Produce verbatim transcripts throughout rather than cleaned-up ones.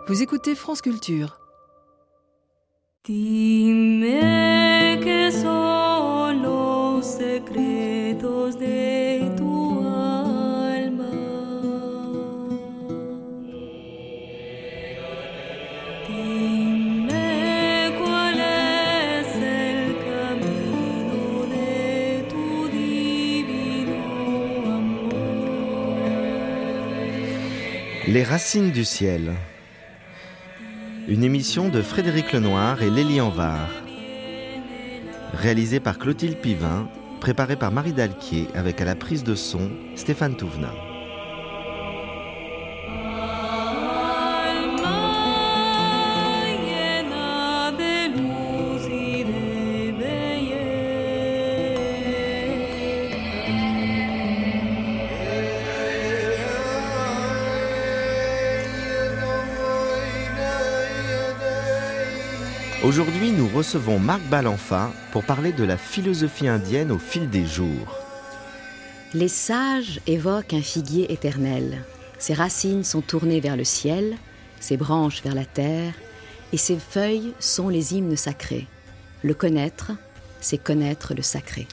Vous écoutez France Culture. Dime que son los secretos de tu alma. Dime cuál es el camino de tu divino amor. Les racines du ciel. Une émission de Frédéric Lenoir et Lélie Anvar. Réalisée par Clotilde Pivin, préparée par Marie Dalquier avec à la prise de son Stéphane Touvenin. Aujourd'hui, nous recevons Marc Balanfa pour parler de la philosophie indienne au fil des jours. Les sages évoquent un figuier éternel. Ses racines sont tournées vers le ciel, ses branches vers la terre, et ses feuilles sont les hymnes sacrés. Le connaître, c'est connaître le sacré.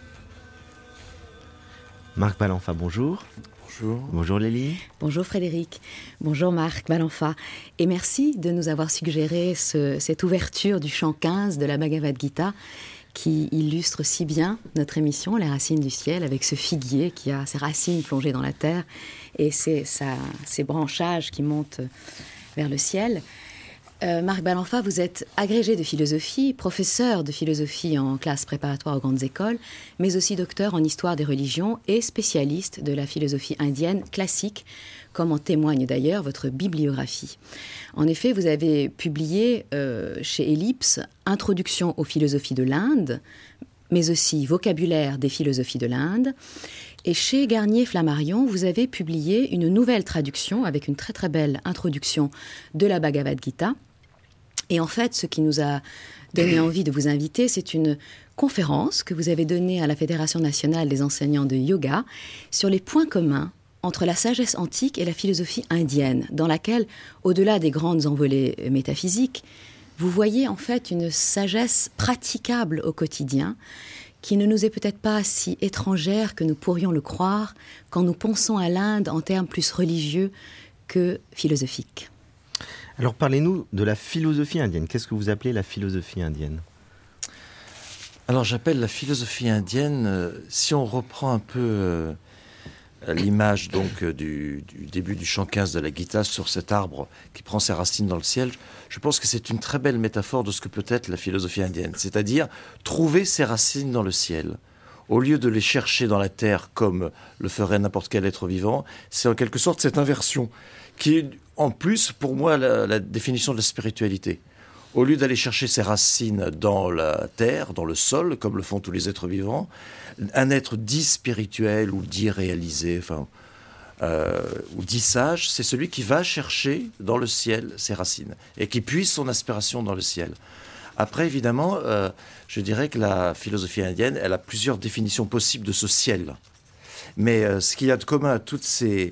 Marc Balanfa, bonjour. Bonjour. Bonjour Lélie. Bonjour Frédéric. Bonjour Marc Balanfa. Et merci de nous avoir suggéré ce, cette ouverture du chant quinze de la Bhagavad Gita qui illustre si bien notre émission, Les Racines du Ciel, avec ce figuier qui a ses racines plongées dans la terre et ses, sa, ses branchages qui montent vers le ciel. Euh, Marc Balanfa, vous êtes agrégé de philosophie, professeur de philosophie en classe préparatoire aux grandes écoles, mais aussi docteur en histoire des religions et spécialiste de la philosophie indienne classique, comme en témoigne d'ailleurs votre bibliographie. En effet, vous avez publié euh, chez Ellipse Introduction aux philosophies de l'Inde, mais aussi Vocabulaire des philosophies de l'Inde. Et chez Garnier-Flammarion, vous avez publié une nouvelle traduction avec une très très belle introduction de la Bhagavad Gita. Et en fait, ce qui nous a donné envie de vous inviter, c'est une conférence que vous avez donnée à la Fédération nationale des enseignants de yoga sur les points communs entre la sagesse antique et la philosophie indienne, dans laquelle, au-delà des grandes envolées métaphysiques, vous voyez en fait une sagesse praticable au quotidien, qui ne nous est peut-être pas si étrangère que nous pourrions le croire quand nous pensons à l'Inde en termes plus religieux que philosophiques. Alors parlez-nous de la philosophie indienne. Qu'est-ce que vous appelez la philosophie indienne ? Alors j'appelle la philosophie indienne, euh, si on reprend un peu euh, l'image donc euh, du, du début du chant quinze de la Gita sur cet arbre qui prend ses racines dans le ciel, je pense que c'est une très belle métaphore de ce que peut être la philosophie indienne, c'est-à-dire trouver ses racines dans le ciel. Au lieu de les chercher dans la terre comme le ferait n'importe quel être vivant, c'est en quelque sorte cette inversion qui est en plus pour moi la, la définition de la spiritualité. Au lieu d'aller chercher ses racines dans la terre, dans le sol, comme le font tous les êtres vivants, un être dit spirituel ou dit réalisé, enfin, euh, ou dit sage, c'est celui qui va chercher dans le ciel ses racines et qui puise son aspiration dans le ciel. Après, évidemment, euh, je dirais que la philosophie indienne, elle a plusieurs définitions possibles de ce ciel. Mais euh, ce qu'il y a de commun à, toutes ces,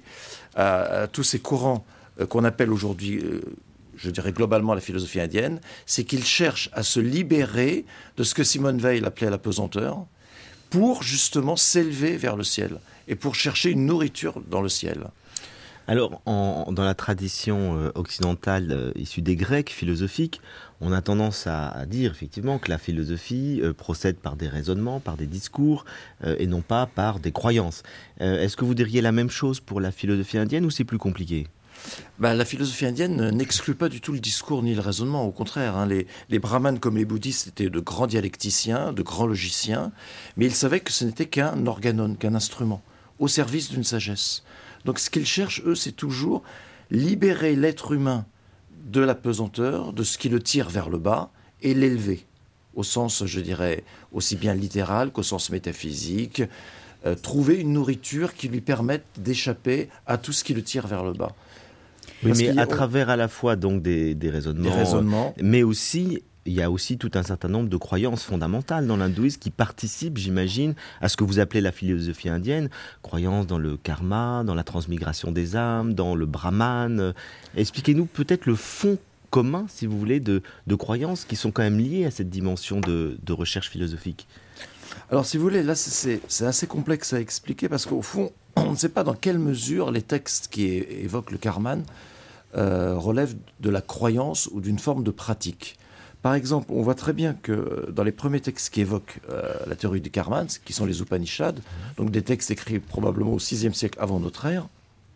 à, à tous ces courants euh, qu'on appelle aujourd'hui, euh, je dirais globalement la philosophie indienne, c'est qu'ils cherchent à se libérer de ce que Simone Weil appelait la pesanteur, pour justement s'élever vers le ciel et pour chercher une nourriture dans le ciel. Alors, en, dans la tradition euh, occidentale euh, issue des Grecs philosophiques, on a tendance à, à dire effectivement que la philosophie euh, procède par des raisonnements, par des discours, euh, et non pas par des croyances. Euh, est-ce que vous diriez la même chose pour la philosophie indienne ou c'est plus compliqué ? Ben, la philosophie indienne n'exclut pas du tout le discours ni le raisonnement, au contraire. Hein, les, les brahmanes comme les bouddhistes étaient de grands dialecticiens, de grands logiciens, mais ils savaient que ce n'était qu'un organon, qu'un instrument, au service d'une sagesse. Donc ce qu'ils cherchent, eux, c'est toujours libérer l'être humain de la pesanteur, de ce qui le tire vers le bas, et l'élever, au sens, je dirais, aussi bien littéral qu'au sens métaphysique, euh, trouver une nourriture qui lui permette d'échapper à tout ce qui le tire vers le bas. Oui, Parce mais a... à travers à la fois donc des, des raisonnements, des raisonnements, mais aussi il y a aussi tout un certain nombre de croyances fondamentales dans l'hindouisme qui participent, j'imagine, à ce que vous appelez la philosophie indienne, croyances dans le karma, dans la transmigration des âmes, dans le brahman. Expliquez-nous peut-être le fond commun, si vous voulez, de, de croyances qui sont quand même liées à cette dimension de, de recherche philosophique. Alors, si vous voulez, là, c'est, c'est assez complexe à expliquer parce qu'au fond, on ne sait pas dans quelle mesure les textes qui é- évoquent le karman euh, relèvent de la croyance ou d'une forme de pratique. Par exemple, on voit très bien que dans les premiers textes qui évoquent euh, la théorie du karman, qui sont les Upanishads, donc des textes écrits probablement au sixième siècle avant notre ère,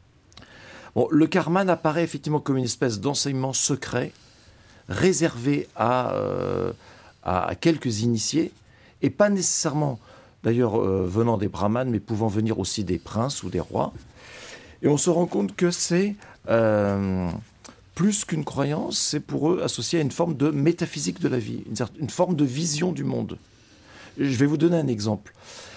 bon, le karman apparaît effectivement comme une espèce d'enseignement secret réservé à, euh, à, à quelques initiés, et pas nécessairement, d'ailleurs, euh, venant des brahmanes, mais pouvant venir aussi des princes ou des rois. Et on se rend compte que c'est, euh, plus qu'une croyance, c'est pour eux associé à une forme de métaphysique de la vie, une, certaine, une forme de vision du monde. Je vais vous donner un exemple,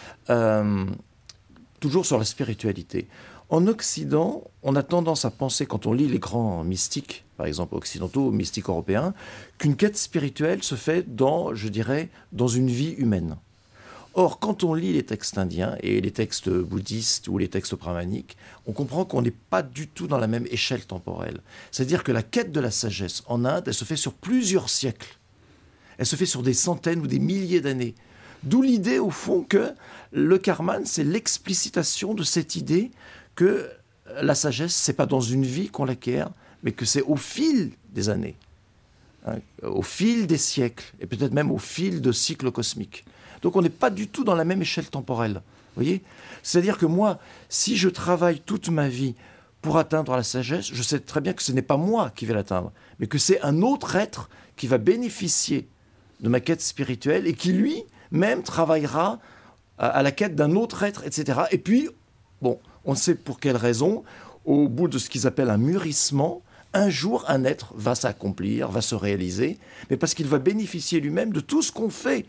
euh, toujours sur la spiritualité. En Occident, on a tendance à penser, quand on lit les grands mystiques, par exemple occidentaux, mystiques européens, qu'une quête spirituelle se fait dans, je dirais, dans une vie humaine. Or, quand on lit les textes indiens et les textes bouddhistes ou les textes brahmaniques, on comprend qu'on n'est pas du tout dans la même échelle temporelle. C'est-à-dire que la quête de la sagesse en Inde, elle se fait sur plusieurs siècles. Elle se fait sur des centaines ou des milliers d'années. D'où l'idée, au fond, que le karman, c'est l'explicitation de cette idée que la sagesse, c'est pas dans une vie qu'on l'acquiert, mais que c'est au fil des années, hein, au fil des siècles, et peut-être même au fil de cycles cosmiques. Donc on n'est pas du tout dans la même échelle temporelle. Voyez ? C'est-à-dire que moi, si je travaille toute ma vie pour atteindre la sagesse, je sais très bien que ce n'est pas moi qui vais l'atteindre, mais que c'est un autre être qui va bénéficier de ma quête spirituelle et qui lui-même travaillera à, à la quête d'un autre être, et cetera. Et puis, bon, on sait pour quelle raison, au bout de ce qu'ils appellent un mûrissement, un jour, un être va s'accomplir, va se réaliser, mais parce qu'il va bénéficier lui-même de tout ce qu'ont fait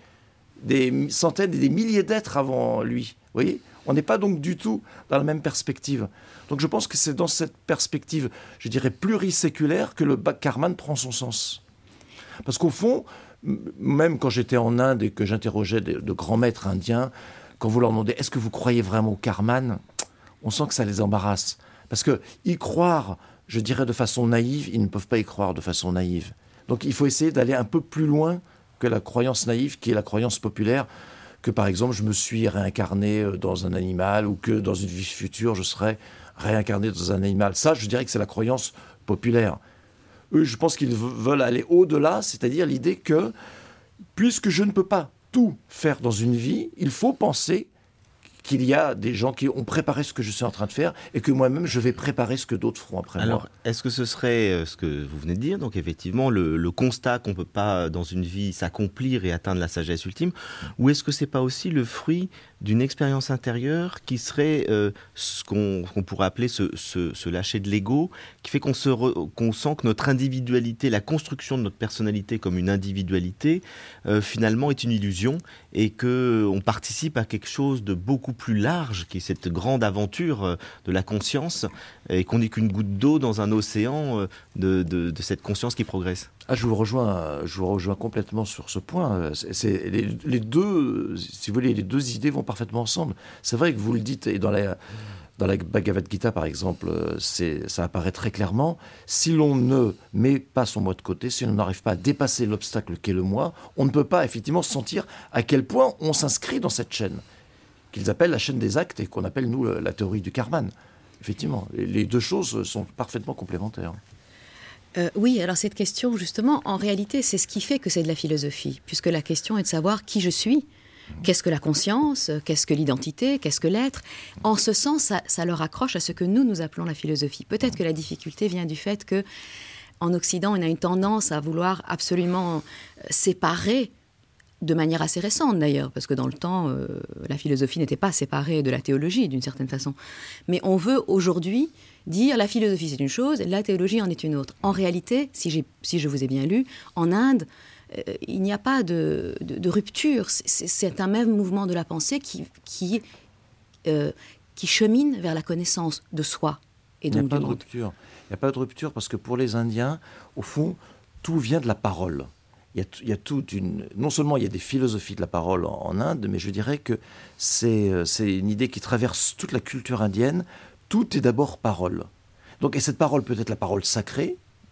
des centaines et des milliers d'êtres avant lui. Vous voyez ? On n'est pas donc du tout dans la même perspective. Donc je pense que c'est dans cette perspective, je dirais, pluriséculaire que le karman prend son sens. Parce qu'au fond, même quand j'étais en Inde et que j'interrogeais de, de grands maîtres indiens, quand vous leur demandez « Est-ce que vous croyez vraiment au karman ?» on sent que ça les embarrasse. Parce que y croire, je dirais de façon naïve, ils ne peuvent pas y croire de façon naïve. Donc il faut essayer d'aller un peu plus loin que la croyance naïve, qui est la croyance populaire, que par exemple je me suis réincarné dans un animal ou que dans une vie future je serai réincarné dans un animal. Ça, je dirais que c'est la croyance populaire. Eux, je pense qu'ils veulent aller au-delà, c'est-à-dire l'idée que, puisque je ne peux pas tout faire dans une vie, il faut penser qu'il y a des gens qui ont préparé ce que je suis en train de faire et que moi-même, je vais préparer ce que d'autres feront après Alors, moi. est-ce que ce serait euh, ce que vous venez de dire, donc effectivement, le, le constat qu'on ne peut pas, dans une vie, s'accomplir et atteindre la sagesse ultime, ou est-ce que ce n'est pas aussi le fruit d'une expérience intérieure qui serait euh, ce qu'on, qu'on pourrait appeler se, se, se lâcher de l'ego, qui fait qu'on, se re, qu'on sent que notre individualité, la construction de notre personnalité comme une individualité, euh, finalement est une illusion et qu'on participe à quelque chose de beaucoup plus large, qui est cette grande aventure de la conscience, et qu'on n'est qu'une goutte d'eau dans un océan de, de, de cette conscience qui progresse. Ah, je vous rejoins, je vous rejoins complètement sur ce point. C'est, c'est les, les deux, si vous voulez, les deux idées vont parfaitement ensemble. C'est vrai que vous le dites, et dans la, dans la Bhagavad Gita, par exemple, c'est, ça apparaît très clairement. Si l'on ne met pas son moi de côté, si l'on n'arrive pas à dépasser l'obstacle qu'est le moi, on ne peut pas effectivement sentir à quel point on s'inscrit dans cette chaîne, qu'ils appellent la chaîne des actes et qu'on appelle, nous, la théorie du karman. Effectivement, les deux choses sont parfaitement complémentaires. Euh, oui, alors cette question, justement, en réalité, c'est ce qui fait que c'est de la philosophie, puisque la question est de savoir qui je suis, qu'est-ce que la conscience, qu'est-ce que l'identité, qu'est-ce que l'être. En ce sens, ça, ça leur accroche à ce que nous, nous appelons la philosophie. Peut-être que la difficulté vient du fait que, en Occident, on a une tendance à vouloir absolument séparer, de manière assez récente d'ailleurs, parce que dans le temps, euh, la philosophie n'était pas séparée de la théologie, d'une certaine façon. Mais on veut aujourd'hui dire la philosophie c'est une chose, la théologie en est une autre. En réalité, si, j'ai, si je vous ai bien lu, en Inde, euh, il n'y a pas de, de, de rupture. C'est, c'est un même mouvement de la pensée qui, qui, euh, qui chemine vers la connaissance de soi et donc il n'y a pas du de monde. rupture. Il n'y a pas de rupture parce que pour les Indiens, au fond, tout vient de la parole. Il y a, il y a toute une... Non seulement il y a des philosophies de la parole en, en Inde, mais je dirais que c'est, c'est une idée qui traverse toute la culture indienne. Tout est d'abord parole. Donc, et cette parole peut être la parole sacrée,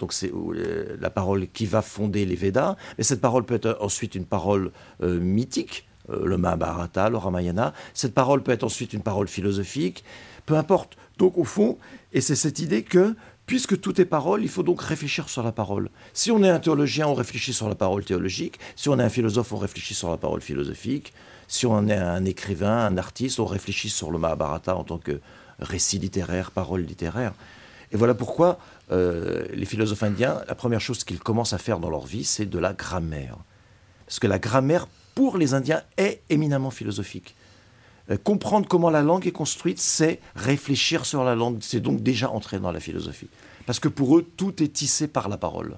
donc c'est euh, la parole qui va fonder les Védas, mais cette parole peut être ensuite une parole euh, mythique, euh, le Mahabharata, le Ramayana, cette parole peut être ensuite une parole philosophique, peu importe. Donc au fond, et c'est cette idée que, puisque tout est parole, il faut donc réfléchir sur la parole. Si on est un théologien, on réfléchit sur la parole théologique, si on est un philosophe, on réfléchit sur la parole philosophique, si on est un écrivain, un artiste, on réfléchit sur le Mahabharata en tant que récit littéraire, parole littéraire. Et voilà pourquoi euh, les philosophes indiens, la première chose qu'ils commencent à faire dans leur vie, c'est de la grammaire. Parce que la grammaire, pour les Indiens, est éminemment philosophique. Euh, comprendre comment la langue est construite, c'est réfléchir sur la langue, c'est donc déjà entrer dans la philosophie. Parce que pour eux, tout est tissé par la parole.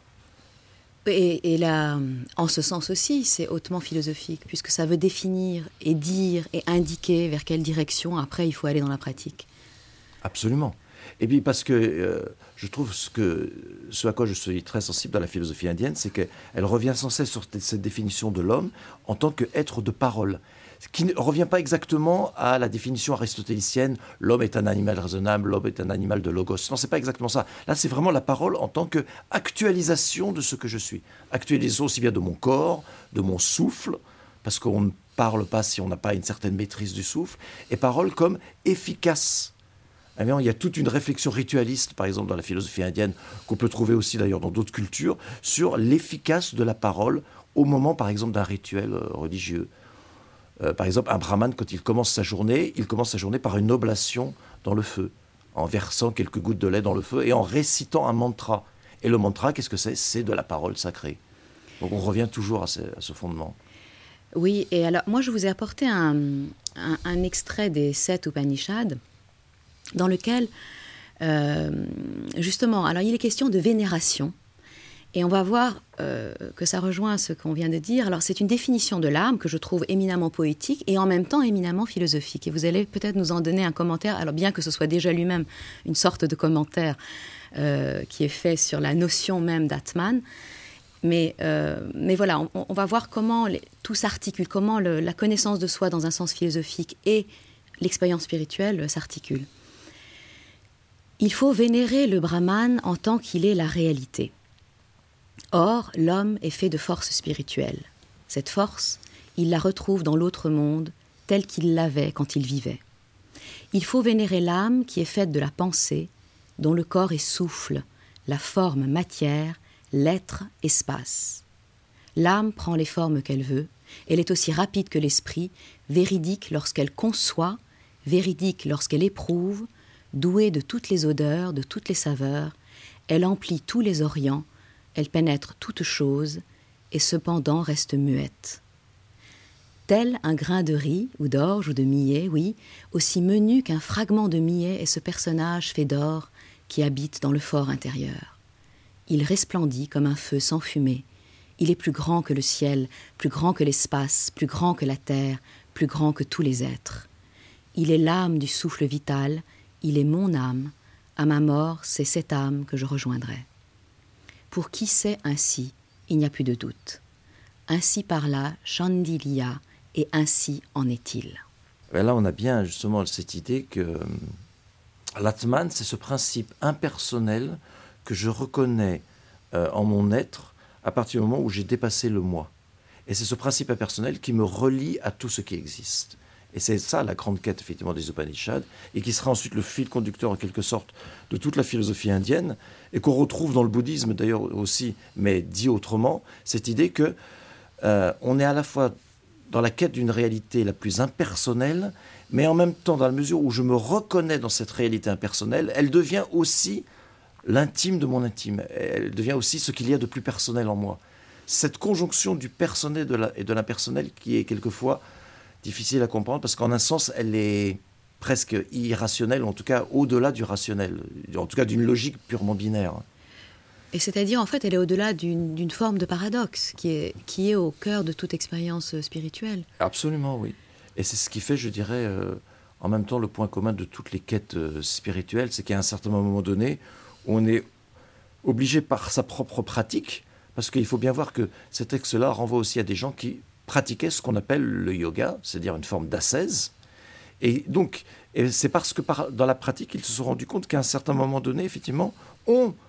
Et, et là, en ce sens aussi, c'est hautement philosophique, puisque ça veut définir et dire et indiquer vers quelle direction, après, il faut aller dans la pratique. Absolument. Et puis parce que euh, je trouve ce, que, ce à quoi je suis très sensible dans la philosophie indienne, c'est qu'elle revient sans cesse sur cette définition de l'homme en tant qu'être de parole, ce qui ne revient pas exactement à la définition aristotélicienne, l'homme est un animal raisonnable, l'homme est un animal de logos. Non, c'est pas exactement ça. Là, c'est vraiment la parole en tant qu'actualisation de ce que je suis. Actualisation aussi bien de mon corps, de mon souffle, parce qu'on ne parle pas si on n'a pas une certaine maîtrise du souffle, et parole comme efficace. Eh bien, il y a toute une réflexion ritualiste, par exemple, dans la philosophie indienne, qu'on peut trouver aussi d'ailleurs dans d'autres cultures, sur l'efficace de la parole au moment, par exemple, d'un rituel euh, religieux. Euh, par exemple, un brahmane, quand il commence sa journée, il commence sa journée par une oblation dans le feu, en versant quelques gouttes de lait dans le feu et en récitant un mantra. Et le mantra, qu'est-ce que c'est ? C'est de la parole sacrée. Donc on revient toujours à ce, à ce fondement. Oui, et alors, moi, je vous ai apporté un, un, un extrait des sept Upanishads, dans lequel, euh, justement, alors il est question de vénération, et on va voir euh, que ça rejoint ce qu'on vient de dire. Alors c'est une définition de l'âme que je trouve éminemment poétique et en même temps éminemment philosophique, et vous allez peut-être nous en donner un commentaire, alors bien que ce soit déjà lui-même une sorte de commentaire euh, qui est fait sur la notion même d'Atman, mais, euh, mais voilà, on, on va voir comment les, tout s'articule, comment le, la connaissance de soi dans un sens philosophique et l'expérience spirituelle s'articulent. Il faut vénérer le Brahman en tant qu'il est la réalité. Or, l'homme est fait de force spirituelle. Cette force, il la retrouve dans l'autre monde, telle qu'il l'avait quand il vivait. Il faut vénérer l'âme qui est faite de la pensée, dont le corps est souffle, la forme matière, l'être espace. L'âme prend les formes qu'elle veut, elle est aussi rapide que l'esprit, véridique lorsqu'elle conçoit, véridique lorsqu'elle éprouve, douée de toutes les odeurs, de toutes les saveurs, elle emplit tous les orients, elle pénètre toutes choses, et cependant reste muette. Tel un grain de riz, ou d'orge, ou de millet, oui, aussi menu qu'un fragment de millet est ce personnage fait d'or qui habite dans le fort intérieur. Il resplendit comme un feu sans fumée, il est plus grand que le ciel, plus grand que l'espace, plus grand que la terre, plus grand que tous les êtres. Il est l'âme du souffle vital, il est mon âme, à ma mort, c'est cette âme que je rejoindrai. Pour qui sait ainsi, il n'y a plus de doute. Ainsi parla Chandiliya, et ainsi en est-il. Là, on a bien justement cette idée que l'Atman, c'est ce principe impersonnel que je reconnais euh, en mon être à partir du moment où j'ai dépassé le moi. Et c'est ce principe impersonnel qui me relie à tout ce qui existe. Et c'est ça la grande quête, effectivement, des Upanishads, et qui sera ensuite le fil conducteur, en quelque sorte, de toute la philosophie indienne, et qu'on retrouve dans le bouddhisme, d'ailleurs, aussi, mais dit autrement, cette idée que euh, on est à la fois dans la quête d'une réalité la plus impersonnelle, mais en même temps, dans la mesure où je me reconnais dans cette réalité impersonnelle, elle devient aussi l'intime de mon intime. Elle devient aussi ce qu'il y a de plus personnel en moi. Cette conjonction du personnel et de l'impersonnel qui est quelquefois difficile à comprendre, parce qu'en un sens, elle est presque irrationnelle, en tout cas au-delà du rationnel, en tout cas d'une logique purement binaire. Et c'est-à-dire, en fait, elle est au-delà d'une, d'une forme de paradoxe qui est, qui est au cœur de toute expérience spirituelle. Absolument, oui. Et c'est ce qui fait, je dirais, euh, en même temps, le point commun de toutes les quêtes euh, spirituelles, c'est qu'à un certain moment donné, on est obligé par sa propre pratique, parce qu'il faut bien voir que ces textes-là renvoient aussi à des gens qui pratiquaient ce qu'on appelle le yoga, c'est-à-dire une forme d'ascèse. Et donc, et c'est parce que par, dans la pratique, ils se sont rendus compte qu'à un certain moment donné, effectivement, on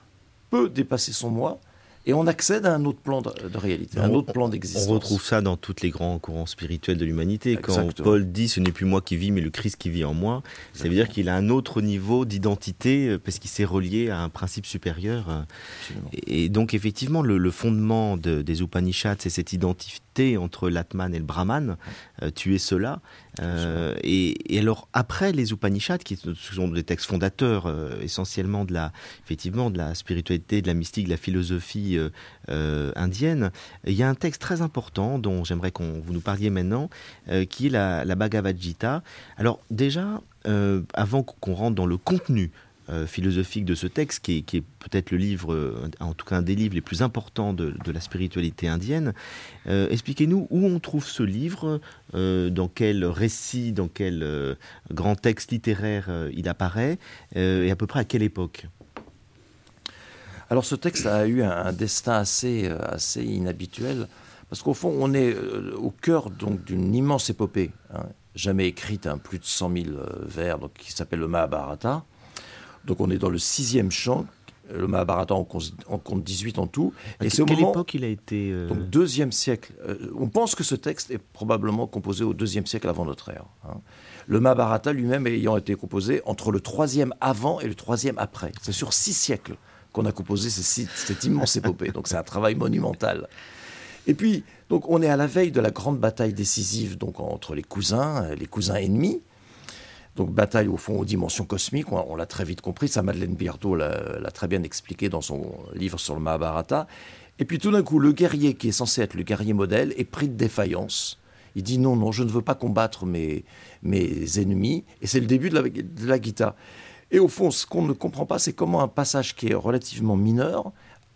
peut dépasser son moi, et on accède à un autre plan de, de réalité, un on, autre plan d'existence. On retrouve ça dans tous les grands courants spirituels de l'humanité. Exactement. Quand Paul dit « ce n'est plus moi qui vis, mais le Christ qui vit en moi », ça veut dire qu'il a un autre niveau d'identité parce qu'il s'est relié à un principe supérieur. Absolument. Et donc effectivement, le, le fondement de, des Upanishads, c'est cette identité entre l'Atman et le Brahman, euh, tu es cela. Euh, et, et alors après les Upanishads, qui sont des textes fondateurs euh, essentiellement de la, effectivement, de la spiritualité, de la mystique, de la philosophie euh, euh, indienne, il y a un texte très important dont j'aimerais qu'on vous nous parliez maintenant, euh, qui est la, la Bhagavad Gita. Alors déjà, euh, avant qu'on rentre dans le contenu Euh, philosophique de ce texte, qui est, qui est peut-être le livre, euh, en tout cas un des livres les plus importants de, de la spiritualité indienne. Euh, expliquez-nous où on trouve ce livre, euh, dans quel récit, dans quel euh, grand texte littéraire euh, il apparaît, euh, et à peu près à quelle époque? Alors ce texte a eu un, un destin assez, assez inhabituel, parce qu'au fond, on est euh, au cœur donc, d'une immense épopée, hein, jamais écrite, hein, plus de cent mille euh, vers, donc, qui s'appelle le Mahabharata. Donc on est dans le sixième chant. Le Mahabharata en compte dix-huit en tout. Et c'est au quelle moment, époque il a été euh... Donc deuxième siècle. Euh, on pense que ce texte est probablement composé au deuxième siècle avant notre ère. Hein. Le Mahabharata lui-même ayant été composé entre le troisième avant et le troisième après. C'est sur six siècles qu'on a composé ce, cette immense épopée. Donc c'est un travail monumental. Et puis, donc, on est à la veille de la grande bataille décisive donc, entre les cousins, les cousins ennemis. Donc bataille au fond aux dimensions cosmiques, on, on l'a très vite compris, ça Madeleine Birdo l'a, l'a très bien expliqué dans son livre sur le Mahabharata. Et puis tout d'un coup, le guerrier qui est censé être le guerrier modèle est pris de défaillance. Il dit non, non, je ne veux pas combattre mes, mes ennemis. Et c'est le début de la, de la Gita. Et au fond, ce qu'on ne comprend pas, c'est comment un passage qui est relativement mineur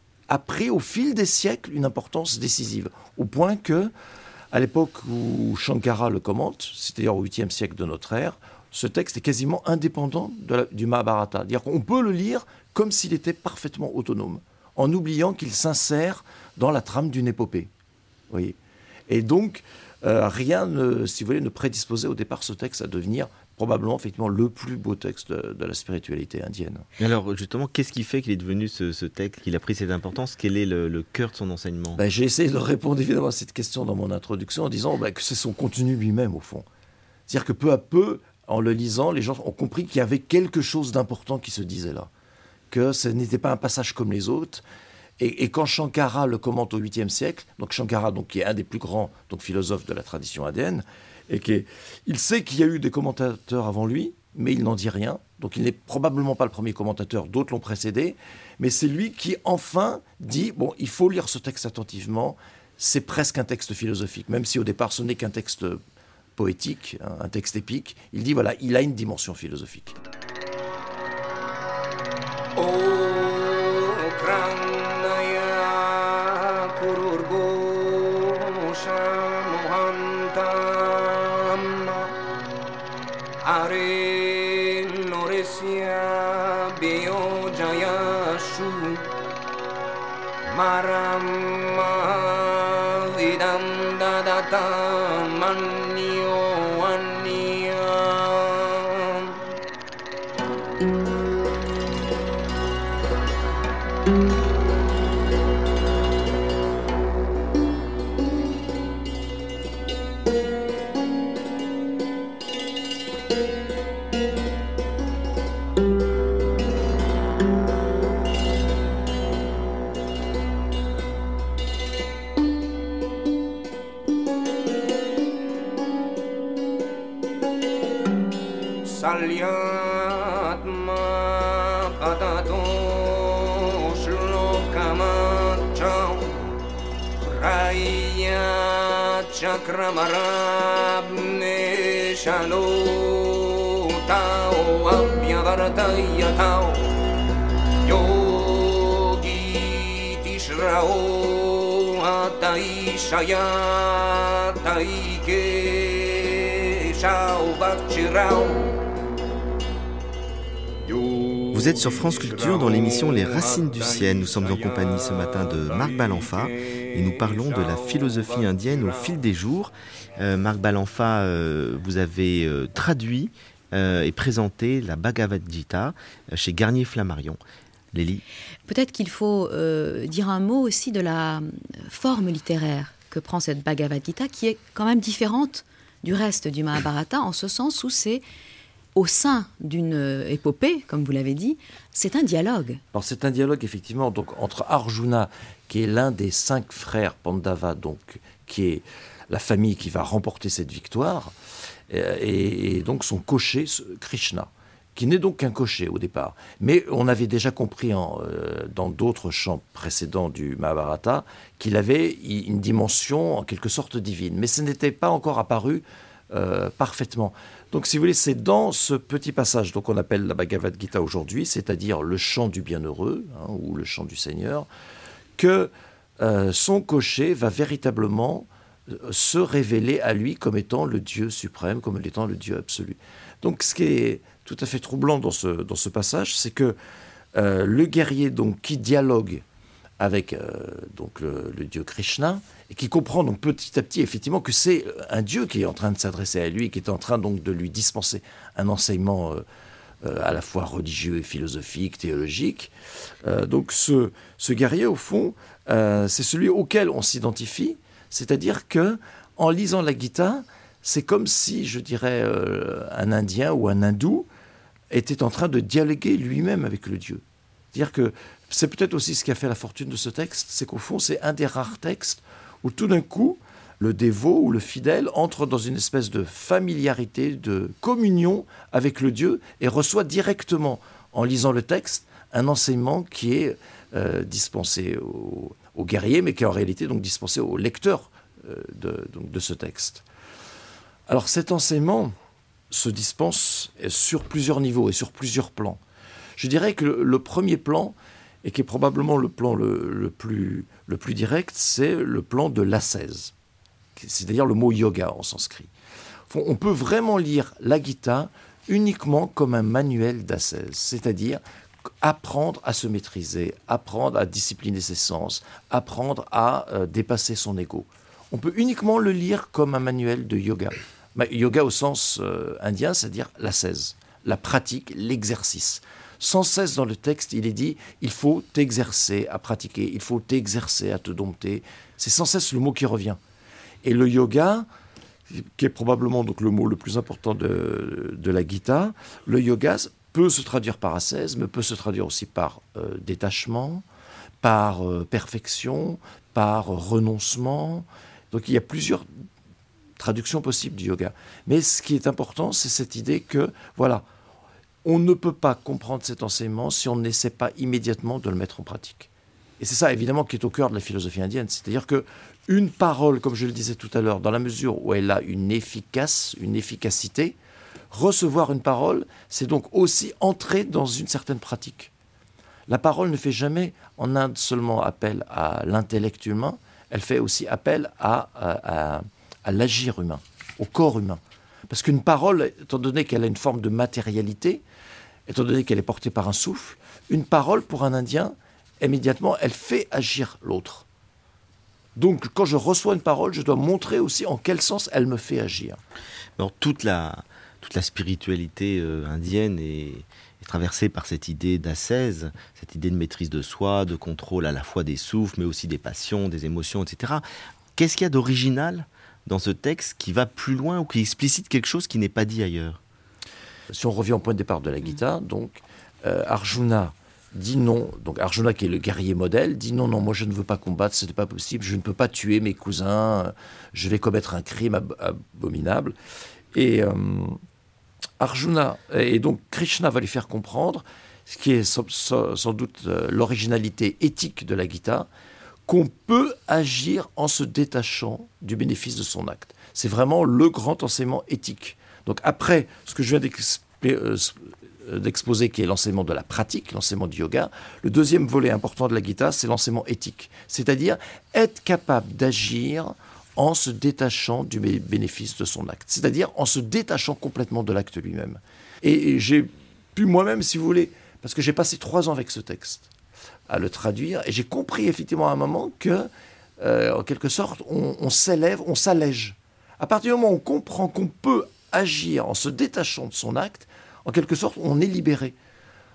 a pris au fil des siècles une importance décisive. Au point que, à l'époque où Shankara le commente, c'est-à-dire au huitième siècle de notre ère, ce texte est quasiment indépendant de la, du Mahabharata. C'est-à-dire qu'on peut le lire comme s'il était parfaitement autonome, en oubliant qu'il s'insère dans la trame d'une épopée. Vous voyez ? Et donc, euh, rien, ne, si vous voulez, ne prédisposait au départ ce texte à devenir probablement effectivement le plus beau texte de, de la spiritualité indienne. Alors justement, qu'est-ce qui fait qu'il est devenu ce, ce texte, qu'il a pris cette importance? Quel est le, le cœur de son enseignement? Ben, j'ai essayé de répondre évidemment à cette question dans mon introduction en disant ben, que c'est son contenu lui-même au fond. C'est-à-dire que peu à peu, en le lisant, les gens ont compris qu'il y avait quelque chose d'important qui se disait là, que ce n'était pas un passage comme les autres. Et, et quand Shankara le commente au huitième siècle, donc Shankara, donc, qui est un des plus grands donc, philosophes de la tradition indienne, et qui est, il sait qu'il y a eu des commentateurs avant lui, mais il n'en dit rien. Donc il n'est probablement pas le premier commentateur, d'autres l'ont précédé, mais c'est lui qui enfin dit, bon, il faut lire ce texte attentivement, c'est presque un texte philosophique, même si au départ ce n'est qu'un texte poétique, un texte épique, il dit, voilà, il a une dimension philosophique. Oh, Chakramarabne shalo tao abhyavartaya tao yogi tishrao ataishaya taike shao vakchirao. Vous êtes sur France Culture dans l'émission Les Racines du Ciel. Nous sommes en compagnie ce matin de Marc Balanfa et nous parlons de la philosophie indienne au fil des jours. Euh, Marc Balanfa, euh, vous avez euh, traduit euh, et présenté la Bhagavad Gita euh, chez Garnier Flammarion. Lélie? Peut-être qu'il faut euh, dire un mot aussi de la forme littéraire que prend cette Bhagavad Gita, qui est quand même différente du reste du Mahabharata, en ce sens où c'est au sein d'une épopée, comme vous l'avez dit, c'est un dialogue. Alors c'est un dialogue effectivement donc, entre Arjuna, qui est l'un des cinq frères Pandava, donc, qui est la famille qui va remporter cette victoire, et, et donc son cocher, Krishna, qui n'est donc qu'un cocher au départ. Mais on avait déjà compris en, euh, dans d'autres chants précédents du Mahabharata qu'il avait une dimension en quelque sorte divine. Mais ce n'était pas encore apparu euh, parfaitement. Donc si vous voulez, c'est dans ce petit passage donc, qu'on appelle la Bhagavad Gita aujourd'hui, c'est-à-dire le chant du bienheureux, hein, ou le chant du Seigneur, que euh, son cocher va véritablement se révéler à lui comme étant le Dieu suprême, comme étant le Dieu absolu. Donc ce qui est tout à fait troublant dans ce, dans ce passage, c'est que euh, le guerrier donc, qui dialogue avec euh, donc, le, le Dieu Krishna, et qui comprend donc, petit à petit effectivement que c'est un Dieu qui est en train de s'adresser à lui, et qui est en train donc, de lui dispenser un enseignement euh, euh, à la fois religieux et philosophique, théologique. Euh, donc ce, ce guerrier, au fond, euh, c'est celui auquel on s'identifie, c'est-à-dire que en lisant la Gita, c'est comme si, je dirais, euh, un Indien ou un Hindou était en train de dialoguer lui-même avec le Dieu. C'est-à-dire que c'est peut-être aussi ce qui a fait la fortune de ce texte, c'est qu'au fond, c'est un des rares textes où tout d'un coup, le dévot ou le fidèle entre dans une espèce de familiarité, de communion avec le Dieu et reçoit directement, en lisant le texte, un enseignement qui est euh, dispensé aux au guerriers, mais qui est en réalité donc dispensé au lecteur euh, de, donc, de ce texte. Alors cet enseignement se dispense sur plusieurs niveaux et sur plusieurs plans. Je dirais que le, le premier plan, et qui est probablement le plan le, le, plus, le plus direct, c'est le plan de l'ascèse, c'est-à-dire le mot yoga en sanskrit. On peut vraiment lire la Gita uniquement comme un manuel d'ascèse, c'est-à-dire apprendre à se maîtriser, apprendre à discipliner ses sens, apprendre à euh, dépasser son ego. On peut uniquement le lire comme un manuel de yoga. Yoga au sens euh, indien, c'est-à-dire l'ascèse, la pratique, l'exercice. Sans cesse dans le texte, il est dit, il faut t'exercer à pratiquer, il faut t'exercer à te dompter. C'est sans cesse le mot qui revient. Et le yoga, qui est probablement donc, le mot le plus important de, de la Gita, le yoga peut se traduire par ascèse, mais peut se traduire aussi par euh, détachement, par euh, perfection, par renoncement. Donc il y a plusieurs traductions possibles du yoga. Mais ce qui est important, c'est cette idée que, voilà, on ne peut pas comprendre cet enseignement si on n'essaie pas immédiatement de le mettre en pratique. Et c'est ça, évidemment, qui est au cœur de la philosophie indienne. C'est-à-dire qu'une parole, comme je le disais tout à l'heure, dans la mesure où elle a une efficace, une efficacité, recevoir une parole, c'est donc aussi entrer dans une certaine pratique. La parole ne fait jamais, en Inde, seulement appel à l'intellect humain, elle fait aussi appel à, à, à, à l'agir humain, au corps humain. Parce qu'une parole, étant donné qu'elle a une forme de matérialité, étant donné qu'elle est portée par un souffle, une parole, pour un Indien, immédiatement, elle fait agir l'autre. Donc, quand je reçois une parole, je dois montrer aussi en quel sens elle me fait agir. Alors, toute la, toute la spiritualité euh, indienne est, est traversée par cette idée d'ascèse, cette idée de maîtrise de soi, de contrôle à la fois des souffles, mais aussi des passions, des émotions, et cetera. Qu'est-ce qu'il y a d'original dans ce texte qui va plus loin ou qui explicite quelque chose qui n'est pas dit ailleurs? Si on revient au point de départ de la Gita, donc euh, Arjuna dit non, donc Arjuna qui est le guerrier modèle, dit non, non, moi je ne veux pas combattre, ce n'est pas possible, je ne peux pas tuer mes cousins, je vais commettre un crime ab- abominable. Et euh, Arjuna, et donc Krishna va lui faire comprendre, ce qui est sans, sans, sans doute euh, l'originalité éthique de la Gita, qu'on peut agir en se détachant du bénéfice de son acte. C'est vraiment le grand enseignement éthique. Donc après, ce que je viens d'expé- euh, d'exposer, qui est l'enseignement de la pratique, l'enseignement du yoga, le deuxième volet important de la Gita, c'est l'enseignement éthique. C'est-à-dire être capable d'agir en se détachant du bénéfice de son acte. C'est-à-dire en se détachant complètement de l'acte lui-même. Et j'ai pu moi-même, si vous voulez, parce que j'ai passé trois ans avec ce texte, à le traduire, et j'ai compris effectivement à un moment que, euh, en quelque sorte, on, on s'élève, on s'allège. À partir du moment où on comprend qu'on peut agir en se détachant de son acte, en quelque sorte, on est libéré.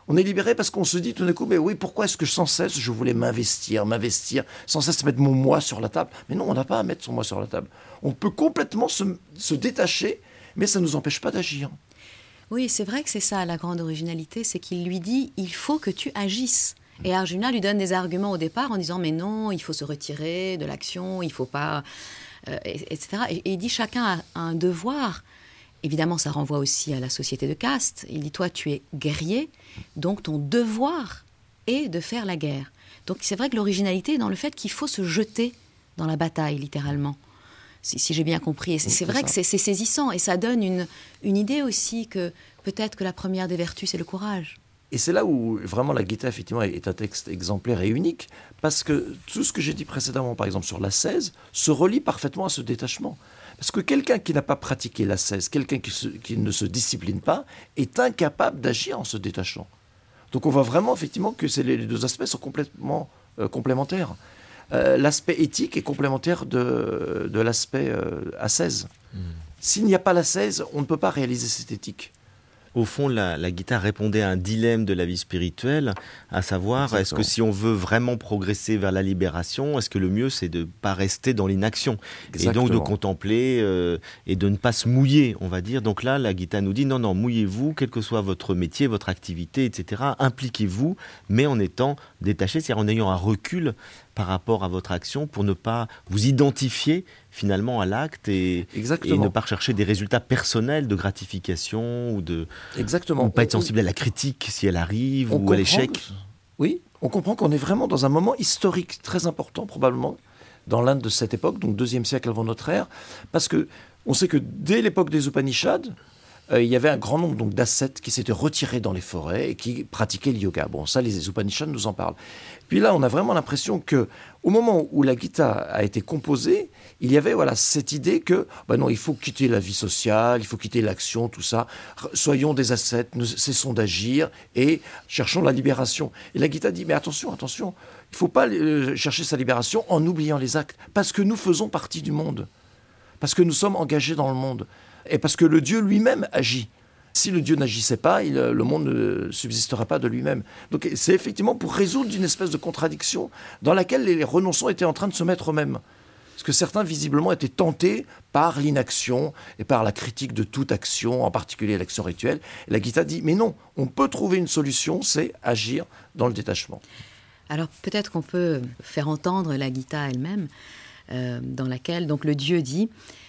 On est libéré parce qu'on se dit tout d'un coup, mais oui, pourquoi est-ce que sans cesse je voulais m'investir, m'investir, sans cesse mettre mon moi sur la table? Mais non, on n'a pas à mettre son moi sur la table. On peut complètement se, se détacher, mais ça ne nous empêche pas d'agir. Oui, c'est vrai que c'est ça la grande originalité, c'est qu'il lui dit « il faut que tu agisses ». Et Arjuna lui donne des arguments au départ en disant « mais non, il faut se retirer de l'action, il ne faut pas… euh, » et cetera. Et, et il dit « chacun a un devoir ». Évidemment, ça renvoie aussi à la société de caste. Il dit, toi, tu es guerrier, donc ton devoir est de faire la guerre. Donc c'est vrai que l'originalité est dans le fait qu'il faut se jeter dans la bataille, littéralement, si, si j'ai bien compris. Et c'est, c'est vrai ça. que c'est, c'est saisissant, et ça donne une, une idée aussi que peut-être que la première des vertus, c'est le courage. Et c'est là où vraiment la Gita, effectivement, est un texte exemplaire et unique, parce que tout ce que j'ai dit précédemment, par exemple sur l'ascèse, se relie parfaitement à ce détachement. Parce que quelqu'un qui n'a pas pratiqué l'ascèse, quelqu'un qui, se, qui ne se discipline pas, est incapable d'agir en se détachant. Donc on voit vraiment effectivement que c'est les, les deux aspects sont complètement euh, complémentaires. Euh, l'aspect éthique est complémentaire de, de l'aspect euh, ascèse. Mmh. S'il n'y a pas l'ascèse, on ne peut pas réaliser cette éthique. Au fond, la, la Gita répondait à un dilemme de la vie spirituelle, à savoir, Exactement. Est-ce que si on veut vraiment progresser vers la libération, est-ce que le mieux, c'est de ne pas rester dans l'inaction? Exactement. Et donc de contempler euh, et de ne pas se mouiller, on va dire. Donc là, la Gita nous dit, non, non, mouillez-vous, quel que soit votre métier, votre activité, et cetera. Impliquez-vous, mais en étant détaché, c'est-à-dire en ayant un recul par rapport à votre action pour ne pas vous identifier finalement à l'acte et, et ne pas rechercher des résultats personnels de gratification ou de Exactement. ou pas être sensible à la critique si elle arrive on ou à l'échec. Oui, on comprend qu'on est vraiment dans un moment historique très important probablement dans l'Inde de cette époque, donc deuxième siècle avant notre ère, parce que on sait que dès l'époque des Upanishads, Euh, il y avait un grand nombre donc, d'ascètes qui s'étaient retirés dans les forêts et qui pratiquaient le yoga. Bon, ça, les Upanishads nous en parlent. Puis là, on a vraiment l'impression qu'au moment où la Gita a été composée, il y avait voilà, cette idée que bah non, il faut quitter la vie sociale, il faut quitter l'action, tout ça. Soyons des ascètes, nous cessons d'agir et cherchons la libération. Et la Gita dit, mais attention, attention, il ne faut pas euh, chercher sa libération en oubliant les actes, parce que nous faisons partie du monde, parce que nous sommes engagés dans le monde. Et parce que le Dieu lui-même agit. Si le Dieu n'agissait pas, il, le monde ne subsisterait pas de lui-même. Donc c'est effectivement pour résoudre une espèce de contradiction dans laquelle les renonçants étaient en train de se mettre eux-mêmes. Parce que certains, visiblement, étaient tentés par l'inaction et par la critique de toute action, en particulier l'action rituelle. Et la Gita dit, mais non, on peut trouver une solution, c'est agir dans le détachement. Alors peut-être qu'on peut faire entendre la Gita elle-même, euh, dans laquelle donc, le Dieu dit...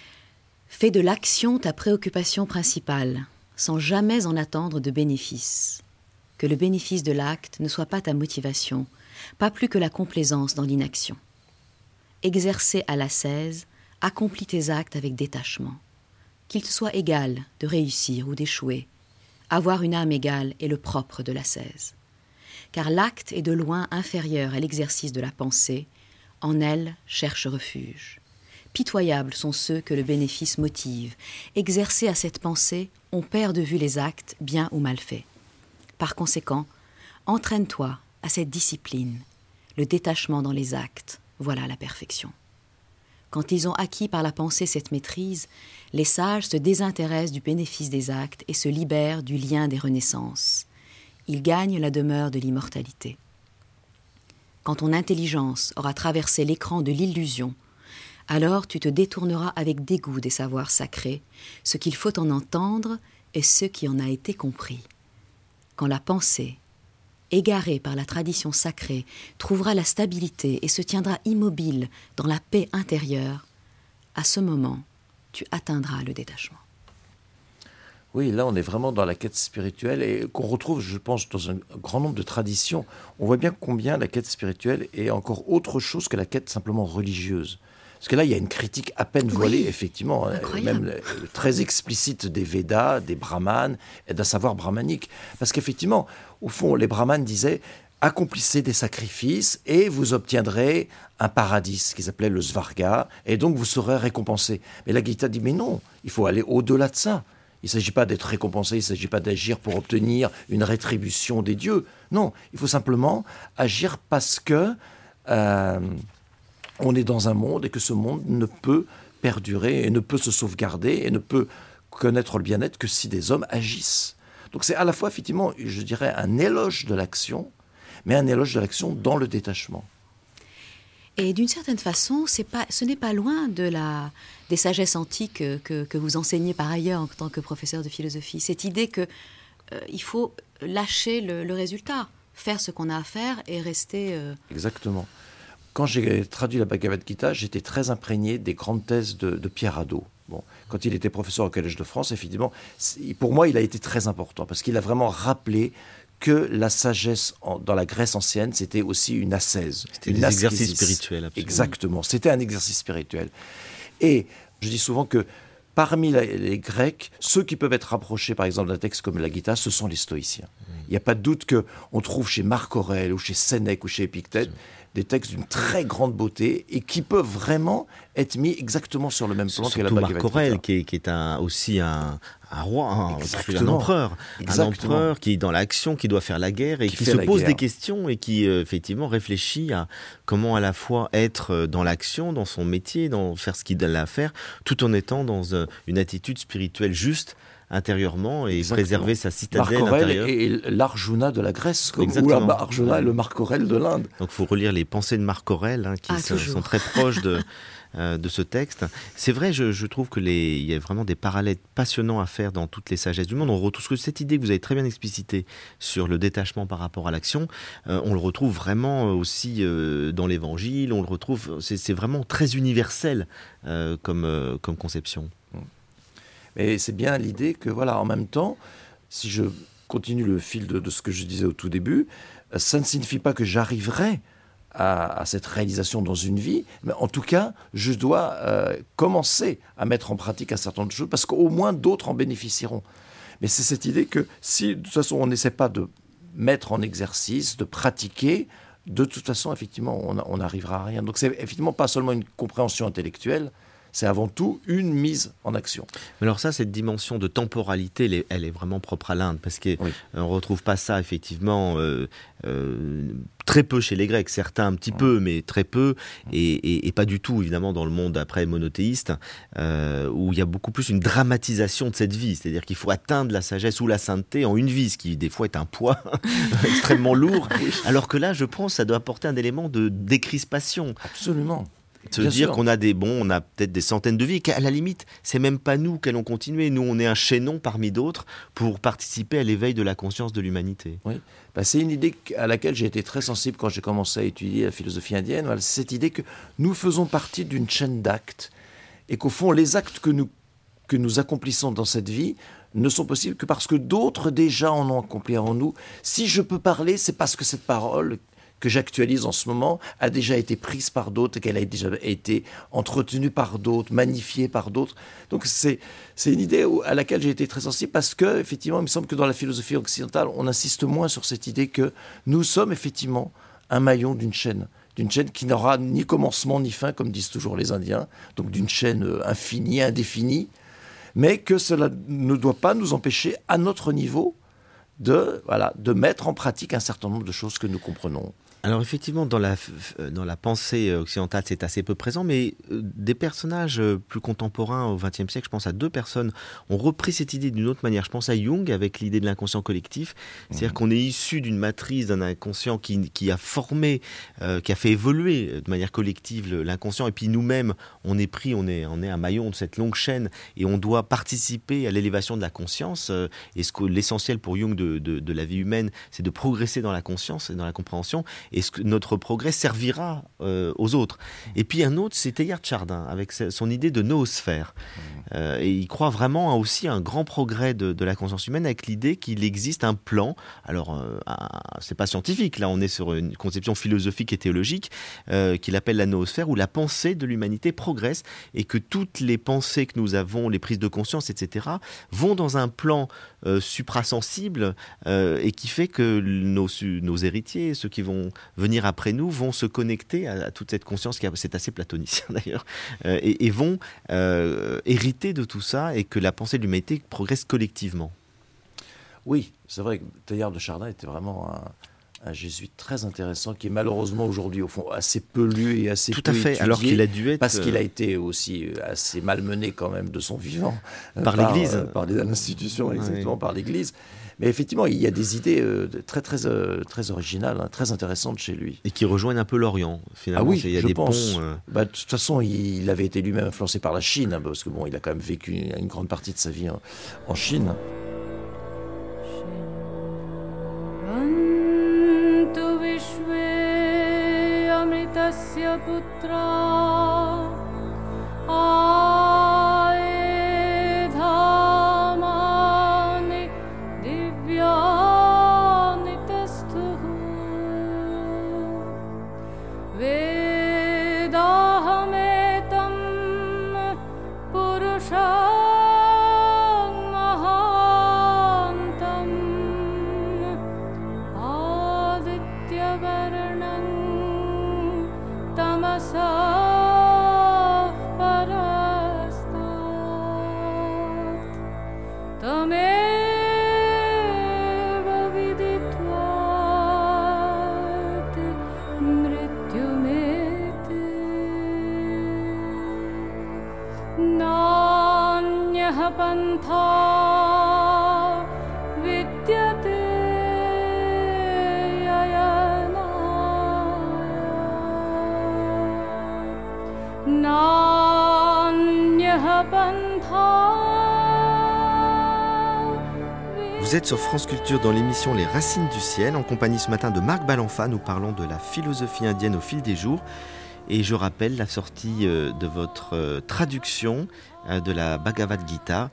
Fais de l'action ta préoccupation principale, sans jamais en attendre de bénéfice. Que le bénéfice de l'acte ne soit pas ta motivation, pas plus que la complaisance dans l'inaction. Exercer à l'ascèse, accomplis tes actes avec détachement. Qu'il te soit égal de réussir ou d'échouer. Avoir une âme égale est le propre de l'ascèse. Car l'acte est de loin inférieur à l'exercice de la pensée, en elle cherche refuge. Pitoyables sont ceux que le bénéfice motive. Exercés à cette pensée, on perd de vue les actes, bien ou mal faits. Par conséquent, entraîne-toi à cette discipline. Le détachement dans les actes, voilà la perfection. Quand ils ont acquis par la pensée cette maîtrise, les sages se désintéressent du bénéfice des actes et se libèrent du lien des renaissances. Ils gagnent la demeure de l'immortalité. Quand ton intelligence aura traversé l'écran de l'illusion, alors tu te détourneras avec dégoût des savoirs sacrés, ce qu'il faut en entendre et ce qui en a été compris. Quand la pensée, égarée par la tradition sacrée, trouvera la stabilité et se tiendra immobile dans la paix intérieure, à ce moment, tu atteindras le détachement. Oui, là, on est vraiment dans la quête spirituelle et qu'on retrouve, je pense, dans un grand nombre de traditions. On voit bien combien la quête spirituelle est encore autre chose que la quête simplement religieuse. Parce que là, il y a une critique à peine voilée, oui, effectivement, incroyable. Même très explicite des Védas, des Brahmanes et d'un savoir brahmanique. Parce qu'effectivement, au fond, les Brahmanes disaient « accomplissez des sacrifices et vous obtiendrez un paradis », ce qu'ils appelaient le Svarga, et donc vous serez récompensés. Mais la Gita dit « mais non, il faut aller au-delà de ça ». Il ne s'agit pas d'être récompensé, il ne s'agit pas d'agir pour obtenir une rétribution des dieux. Non, il faut simplement agir parce que... Euh, on est dans un monde et que ce monde ne peut perdurer et ne peut se sauvegarder et ne peut connaître le bien-être que si des hommes agissent. Donc c'est à la fois, effectivement, je dirais, un éloge de l'action, mais un éloge de l'action dans le détachement. Et d'une certaine façon, c'est pas, ce n'est pas loin de la, des sagesses antiques que, que vous enseignez par ailleurs en tant que professeur de philosophie. Cette idée qu'il euh, faut lâcher le, le résultat, faire ce qu'on a à faire et rester... Euh... Exactement. Quand j'ai traduit la Bhagavad Gita, j'étais très imprégné des grandes thèses de, de Pierre Hadot. Bon, quand il était professeur au Collège de France, effectivement, pour moi, il a été très important parce qu'il a vraiment rappelé que la sagesse en, dans la Grèce ancienne, c'était aussi une ascèse. C'était un exercice spirituel. Absolument. Exactement, c'était un exercice spirituel. Et je dis souvent que parmi la, les Grecs, ceux qui peuvent être rapprochés, par exemple, d'un texte comme la Gita, ce sont les stoïciens. Il n'y a pas de doute qu'on trouve chez Marc Aurèle ou chez Sénèque ou chez Épictète des textes d'une très grande beauté et qui peuvent vraiment être mis exactement sur le même plan que la Bhagavad Gita. Marc Aurèle, qui est, qui est un, aussi un, un roi, un, un empereur, Exactement. un empereur qui est dans l'action, qui doit faire la guerre et qui, qui se pose guerre. des questions et qui euh, effectivement réfléchit à comment à la fois être dans l'action, dans son métier, dans faire ce qu'il a à faire, tout en étant dans euh, une attitude spirituelle juste intérieurement et Exactement. préserver sa citadelle Marc Aurèle intérieure. est l'Arjuna de la Grèce, comme, ou l'Arjuna est le Marc Aurèle de l'Inde. Donc il faut relire les pensées de Marc Aurèle, hein, qui ah, sont, sont très proches de, euh, de ce texte. C'est vrai, je, je trouve qu'il y a vraiment des parallèles passionnants à faire dans toutes les sagesses du monde. On retrouve cette idée que vous avez très bien explicitée sur le détachement par rapport à l'action. Euh, on le retrouve vraiment aussi euh, dans l'Évangile, on le retrouve, c'est vraiment très universel euh, comme, euh, comme conception. Mais c'est bien l'idée que, voilà, en même temps, si je continue le fil de, de ce que je disais au tout début, ça ne signifie pas que j'arriverai à, à cette réalisation dans une vie, mais en tout cas, je dois euh, commencer à mettre en pratique un certain nombre de choses, parce qu'au moins d'autres en bénéficieront. Mais c'est cette idée que si, de toute façon, on n'essaie pas de mettre en exercice, de pratiquer, de toute façon, effectivement, on n'arrivera à rien. Donc c'est effectivement pas seulement une compréhension intellectuelle, c'est avant tout une mise en action. Mais alors ça, cette dimension de temporalité, elle est, elle est vraiment propre à l'Inde, parce qu'on oui. ne retrouve pas ça, effectivement, euh, euh, très peu chez les Grecs, certains un petit oui. peu, mais très peu, et, et, et pas du tout, évidemment, dans le monde après monothéiste, euh, où il y a beaucoup plus une dramatisation de cette vie, c'est-à-dire qu'il faut atteindre la sagesse ou la sainteté en une vie, ce qui, des fois, est un poids extrêmement lourd, alors que là, je pense, ça doit apporter un élément de décrispation. Absolument. Se Bien dire sûr. qu'on a des bons, on a peut-être des centaines de vies, qu'à la limite, c'est même pas nous qui allons continuer. Nous, on est un chaînon parmi d'autres pour participer à l'éveil de la conscience de l'humanité. Oui, bah, c'est une idée à laquelle j'ai été très sensible quand j'ai commencé à étudier la philosophie indienne. Voilà, c'est cette idée que nous faisons partie d'une chaîne d'actes et qu'au fond, les actes que nous, que nous accomplissons dans cette vie ne sont possibles que parce que d'autres déjà en ont accompli avant nous. Si je peux parler, c'est parce que cette parole que j'actualise en ce moment a déjà été prise par d'autres et qu'elle a déjà été entretenue par d'autres, magnifiée par d'autres. Donc c'est, c'est une idée à laquelle j'ai été très sensible parce que, effectivement, il me semble que dans la philosophie occidentale, on insiste moins sur cette idée que nous sommes effectivement un maillon d'une chaîne, d'une chaîne qui n'aura ni commencement ni fin, comme disent toujours les Indiens, donc d'une chaîne infinie, indéfinie, mais que cela ne doit pas nous empêcher, à notre niveau, de, voilà, de mettre en pratique un certain nombre de choses que nous comprenons. Alors effectivement, dans la, dans la pensée occidentale, c'est assez peu présent, mais des personnages plus contemporains au vingtième siècle, je pense à deux personnes, ont repris cette idée d'une autre manière. Je pense à Jung avec l'idée de l'inconscient collectif, c'est-à-dire mmh. qu'on est issu d'une matrice, d'un inconscient qui, qui a formé, euh, qui a fait évoluer de manière collective l'inconscient, et puis nous-mêmes, on est pris, on est, on est un maillon de cette longue chaîne, et on doit participer à l'élévation de la conscience, euh, et ce que l'essentiel pour Jung de, de, de la vie humaine, c'est de progresser dans la conscience et dans la compréhension, et ce que notre progrès servira euh, aux autres. Et puis un autre, c'est Teilhard de Chardin, avec son idée de noosphère. Euh, et il croit vraiment à aussi un grand progrès de, de la conscience humaine, avec l'idée qu'il existe un plan, alors euh, un, c'est pas scientifique, là on est sur une conception philosophique et théologique, euh, qu'il appelle la noosphère, où la pensée de l'humanité progresse, et que toutes les pensées que nous avons, les prises de conscience, et cetera, vont dans un plan euh, suprasensible, euh, et qui fait que nos, nos héritiers, ceux qui vont venir après nous, vont se connecter à, à toute cette conscience, qui a, c'est assez platonicien d'ailleurs, euh, et, et vont euh, hériter de tout ça, et que la pensée de l'humanité progresse collectivement. Oui, c'est vrai que Teilhard de Chardin était vraiment un, un jésuite très intéressant, qui est malheureusement aujourd'hui au fond assez peu lu et assez tout peu à fait, étudié, alors qu'il a dû être parce qu'il a été aussi assez malmené quand même de son vivant par, par l'Église, euh, par les institutions, exactement, oui. par l'Église. Mais effectivement, il y a des idées euh, très, très, euh, très originales, hein, très intéressantes chez lui. Et qui rejoignent un peu l'Orient, finalement. Ah oui, il y a je des pense. ponts. Euh... Bah, de toute façon, il, il avait été lui-même influencé par la Chine, hein, parce que bon, il a quand même vécu une, une grande partie de sa vie en, en Chine. Vous êtes sur France Culture dans l'émission Les Racines du Ciel, en compagnie ce matin de Marc Balanfa. Nous parlons de la philosophie indienne au fil des jours. Et je rappelle la sortie de votre traduction de la Bhagavad Gita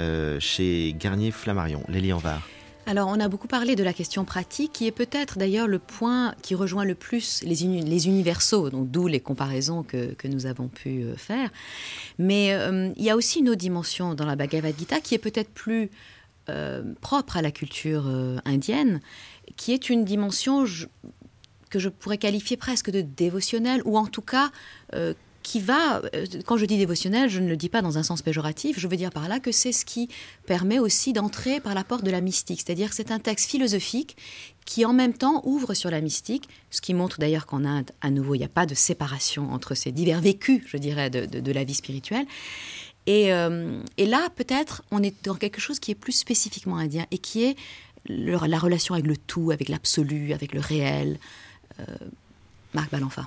chez Garnier Flammarion. Lélie Anvar. Alors, on a beaucoup parlé de la question pratique, qui est peut-être d'ailleurs le point qui rejoint le plus les, uni- les universaux, donc d'où les comparaisons que, que nous avons pu faire. Mais euh, il y a aussi une autre dimension dans la Bhagavad Gita qui est peut-être plus euh, propre à la culture euh, indienne, qui est une dimension je, que je pourrais qualifier presque de dévotionnelle, ou en tout cas euh, qui va, quand je dis dévotionnel, je ne le dis pas dans un sens péjoratif, je veux dire par là que c'est ce qui permet aussi d'entrer par la porte de la mystique, c'est-à-dire que c'est un texte philosophique qui en même temps ouvre sur la mystique, ce qui montre d'ailleurs qu'en Inde, à nouveau, il n'y a pas de séparation entre ces divers vécus, je dirais, de, de, de la vie spirituelle. Et, euh, et là, peut-être, on est dans quelque chose qui est plus spécifiquement indien et qui est le, la relation avec le tout, avec l'absolu, avec le réel. Euh, Marc Balanfa.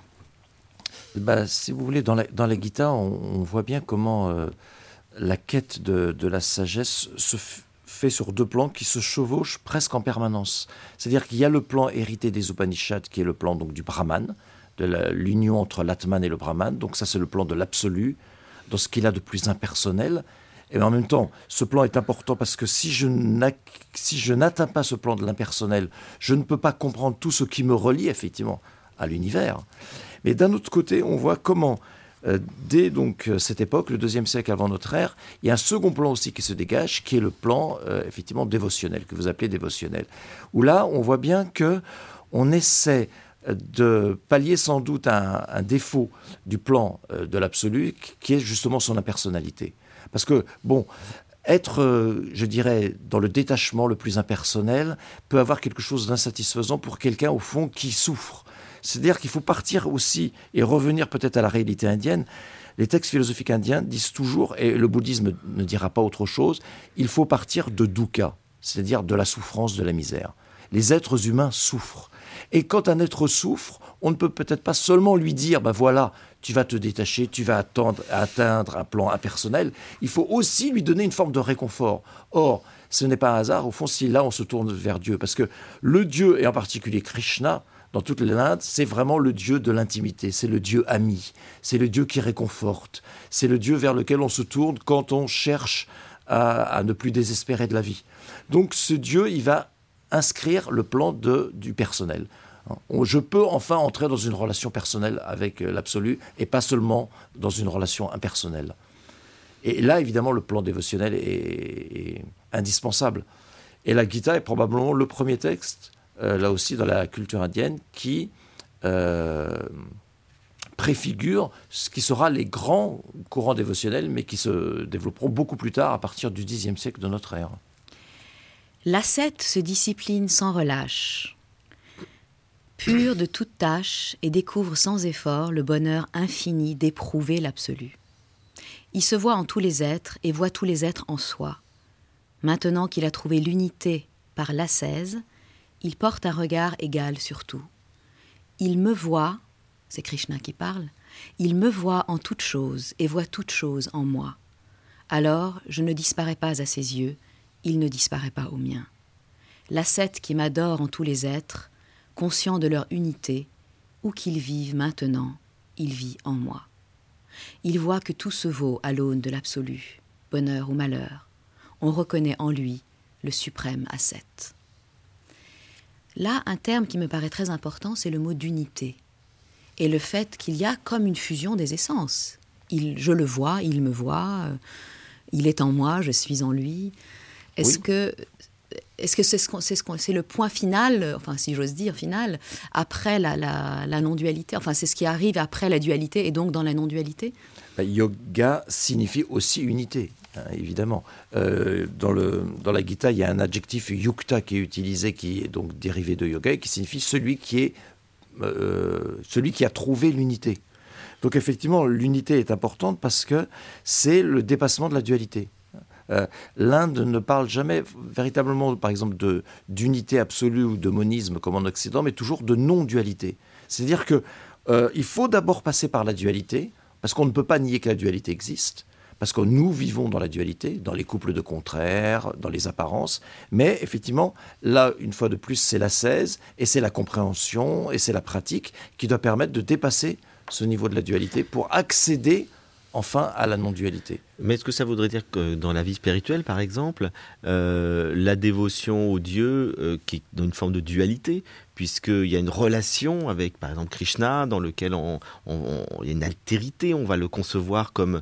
Bah, si vous voulez, dans la, dans la Gita, on, on voit bien comment euh, la quête de, de la sagesse se f- fait sur deux plans qui se chevauchent presque en permanence. C'est-à-dire qu'il y a le plan hérité des Upanishads, qui est le plan donc, du Brahman, de la, l'union entre l'Atman et le Brahman. Donc ça, c'est le plan de l'absolu, dans ce qu'il a de plus impersonnel. Et en même temps, ce plan est important parce que si je, si je n'atteins pas ce plan de l'impersonnel, je ne peux pas comprendre tout ce qui me relie effectivement à l'univers. Mais d'un autre côté, on voit comment, euh, dès donc, cette époque, le deuxième siècle avant notre ère, il y a un second plan aussi qui se dégage, qui est le plan euh, effectivement dévotionnel, que vous appelez dévotionnel. Où là, on voit bien qu'on essaie de pallier sans doute un, un défaut du plan euh, de l'absolu, qui est justement son impersonnalité. Parce que, bon, être, euh, je dirais, dans le détachement le plus impersonnel peut avoir quelque chose d'insatisfaisant pour quelqu'un, au fond, qui souffre. C'est-à-dire qu'il faut partir aussi et revenir peut-être à la réalité indienne. Les textes philosophiques indiens disent toujours, et le bouddhisme ne dira pas autre chose, il faut partir de dukkha, c'est-à-dire de la souffrance, de la misère. Les êtres humains souffrent. Et quand un être souffre, on ne peut peut-être pas seulement lui dire, ben voilà, tu vas te détacher, tu vas attendre, atteindre un plan impersonnel. Il faut aussi lui donner une forme de réconfort. Or, ce n'est pas un hasard, au fond, si là on se tourne vers Dieu. Parce que le Dieu, et en particulier Krishna, dans toute l'Inde, c'est vraiment le Dieu de l'intimité, c'est le Dieu ami, c'est le Dieu qui réconforte, c'est le Dieu vers lequel on se tourne quand on cherche à, à ne plus désespérer de la vie. Donc ce Dieu, il va inscrire le plan de, du personnel. Je peux enfin entrer dans une relation personnelle avec l'absolu et pas seulement dans une relation impersonnelle. Et là, évidemment, le plan dévotionnel est, est indispensable. Et la Gita est probablement le premier texte, euh, là aussi dans la culture indienne, qui euh, préfigure ce qui sera les grands courants dévotionnels, mais qui se développeront beaucoup plus tard, à partir du dixième siècle de notre ère. L'ascète se discipline sans relâche, pur de toute tâche, et découvre sans effort le bonheur infini d'éprouver l'absolu. Il se voit en tous les êtres et voit tous les êtres en soi. Maintenant qu'il a trouvé l'unité par l'ascèse, il porte un regard égal sur tout. Il me voit, c'est Krishna qui parle, il me voit en toute chose et voit toute chose en moi. Alors je ne disparais pas à ses yeux, il ne disparaît pas aux miens. L'ascète qui m'adore en tous les êtres, conscient de leur unité, où qu'ils vivent maintenant, il vit en moi. Il voit que tout se vaut à l'aune de l'absolu, bonheur ou malheur. On reconnaît en lui le suprême ascète. Là, un terme qui me paraît très important, c'est le mot d'unité. Et le fait qu'il y a comme une fusion des essences. Il, je le vois, il me voit, euh, il est en moi, je suis en lui. Est-ce Oui. que... Est-ce que c'est, ce qu'on, c'est, ce qu'on, c'est le point final, enfin si j'ose dire final, après la, la, la non-dualité, enfin c'est ce qui arrive après la dualité et donc dans la non-dualité? Ben, yoga signifie aussi unité, hein, évidemment. Euh, dans, le, dans la Gita, il y a un adjectif yukta qui est utilisé, qui est donc dérivé de yoga et qui signifie celui qui, est, euh, celui qui a trouvé l'unité. Donc effectivement, l'unité est importante parce que c'est le dépassement de la dualité. Euh, L'Inde ne parle jamais véritablement, par exemple, de, d'unité absolue ou de monisme comme en Occident, mais toujours de non-dualité. C'est-à-dire qu'il euh, faut d'abord passer par la dualité, parce qu'on ne peut pas nier que la dualité existe, parce que nous vivons dans la dualité, dans les couples de contraires, dans les apparences, mais effectivement, là, une fois de plus, c'est l'ascèse, et c'est la compréhension, et c'est la pratique qui doit permettre de dépasser ce niveau de la dualité pour accéder enfin à la non-dualité. Mais est-ce que ça voudrait dire que dans la vie spirituelle, par exemple, euh, la dévotion au Dieu, euh, qui est dans une forme de dualité, puisqu'il y a une relation avec, par exemple, Krishna, dans lequel on, on, on, il y a une altérité, on va le concevoir comme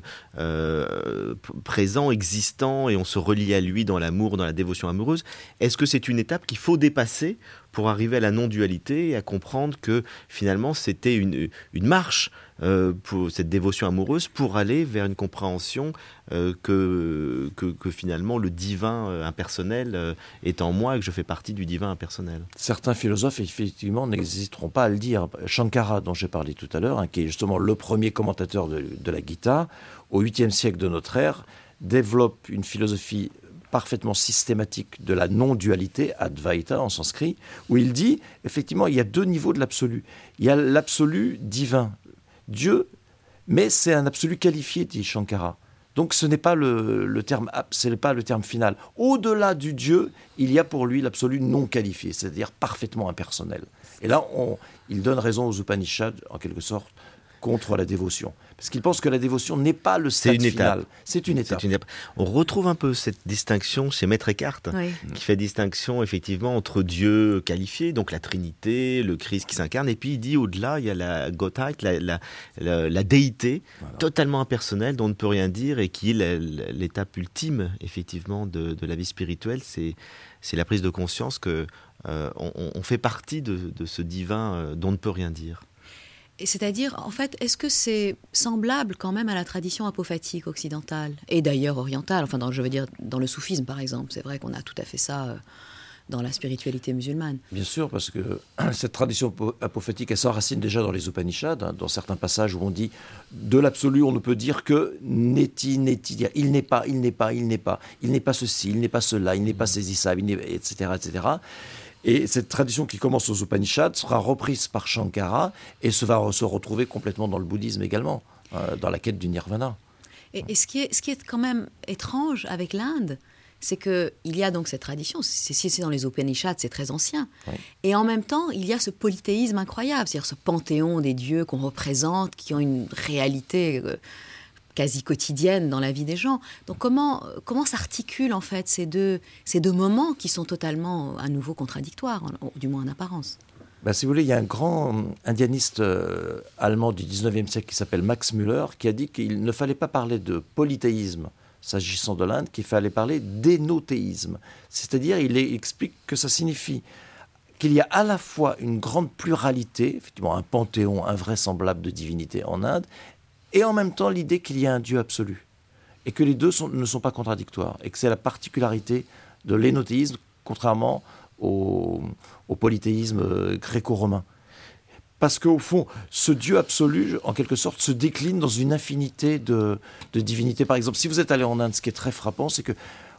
euh, présent, existant, et on se relie à lui dans l'amour, dans la dévotion amoureuse. Est-ce que c'est une étape qu'il faut dépasser pour arriver à la non-dualité et à comprendre que finalement c'était une, une marche euh, pour cette dévotion amoureuse pour aller vers une compréhension euh, que, que, que finalement le divin euh, impersonnel euh, est en moi et que je fais partie du divin impersonnel. Certains philosophes, effectivement, n'hésiteront pas à le dire. Shankara, dont j'ai parlé tout à l'heure, hein, qui est justement le premier commentateur de, de la Gita, au huitième siècle de notre ère, développe une philosophie parfaitement systématique de la non-dualité, Advaita en sanskrit, où il dit, effectivement, il y a deux niveaux de l'absolu. Il y a l'absolu divin, Dieu, mais c'est un absolu qualifié, dit Shankara. Donc ce n'est pas le, le terme, ce n'est pas le terme final. Au-delà du Dieu, il y a pour lui l'absolu non qualifié, c'est-à-dire parfaitement impersonnel. Et là, on, il donne raison aux Upanishads, en quelque sorte, contre la dévotion. Parce qu'il pense que la dévotion n'est pas le stade C'est une final. étape. C'est une étape. C'est une étape. On retrouve un peu cette distinction chez Maître Eckhart, Oui. qui fait distinction effectivement entre Dieu qualifié, donc la Trinité, le Christ qui s'incarne, et puis il dit au-delà, il y a la Gottheit, la, la, la, la déité, voilà, totalement impersonnelle, dont on ne peut rien dire, et qui est la, la, l'étape ultime effectivement de, de la vie spirituelle, c'est, c'est la prise de conscience que euh, on, on fait partie de, de ce divin euh, dont on ne peut rien dire. Et c'est-à-dire, en fait, est-ce que c'est semblable quand même à la tradition apophatique occidentale et d'ailleurs orientale, enfin, dans, je veux dire, dans le soufisme, par exemple. C'est vrai qu'on a tout à fait ça euh, dans la spiritualité musulmane. Bien sûr, parce que cette tradition apophatique, elle s'enracine déjà dans les Upanishads, hein, dans certains passages où on dit de l'absolu, on ne peut dire que neti, neti, il n'est pas, il n'est pas, il n'est pas, il n'est pas ceci, il n'est pas cela, il n'est pas saisissable, il n'est, et cetera, et cetera. Et cette tradition qui commence aux Upanishads sera reprise par Shankara et se va se retrouver complètement dans le bouddhisme également, euh, dans la quête du nirvana. Et, et ce, qui est, ce qui est quand même étrange avec l'Inde, c'est qu'il y a donc cette tradition, si c'est, c'est dans les Upanishads, c'est très ancien. Oui. Et en même temps, il y a ce polythéisme incroyable, c'est-à-dire ce panthéon des dieux qu'on représente, qui ont une réalité euh, quasi quotidienne dans la vie des gens. Donc comment, comment s'articulent en fait ces deux, ces deux moments qui sont totalement à nouveau contradictoires, en, du moins en apparence? Ben, si vous voulez, il y a un grand indianiste euh, allemand du dix-neuvième siècle qui s'appelle Max Müller, qui a dit qu'il ne fallait pas parler de polythéisme s'agissant de l'Inde, qu'il fallait parler d'énothéisme. C'est-à-dire, il explique que ça signifie qu'il y a à la fois une grande pluralité, effectivement un panthéon invraisemblable de divinités en Inde, et en même temps l'idée qu'il y a un Dieu absolu, et que les deux sont, ne sont pas contradictoires, et que c'est la particularité de l'énothéisme, contrairement au, au polythéisme gréco-romain. Parce qu'au fond, ce Dieu absolu, en quelque sorte, se décline dans une infinité de, de divinités. Par exemple, si vous êtes allé en Inde, ce qui est très frappant, c'est que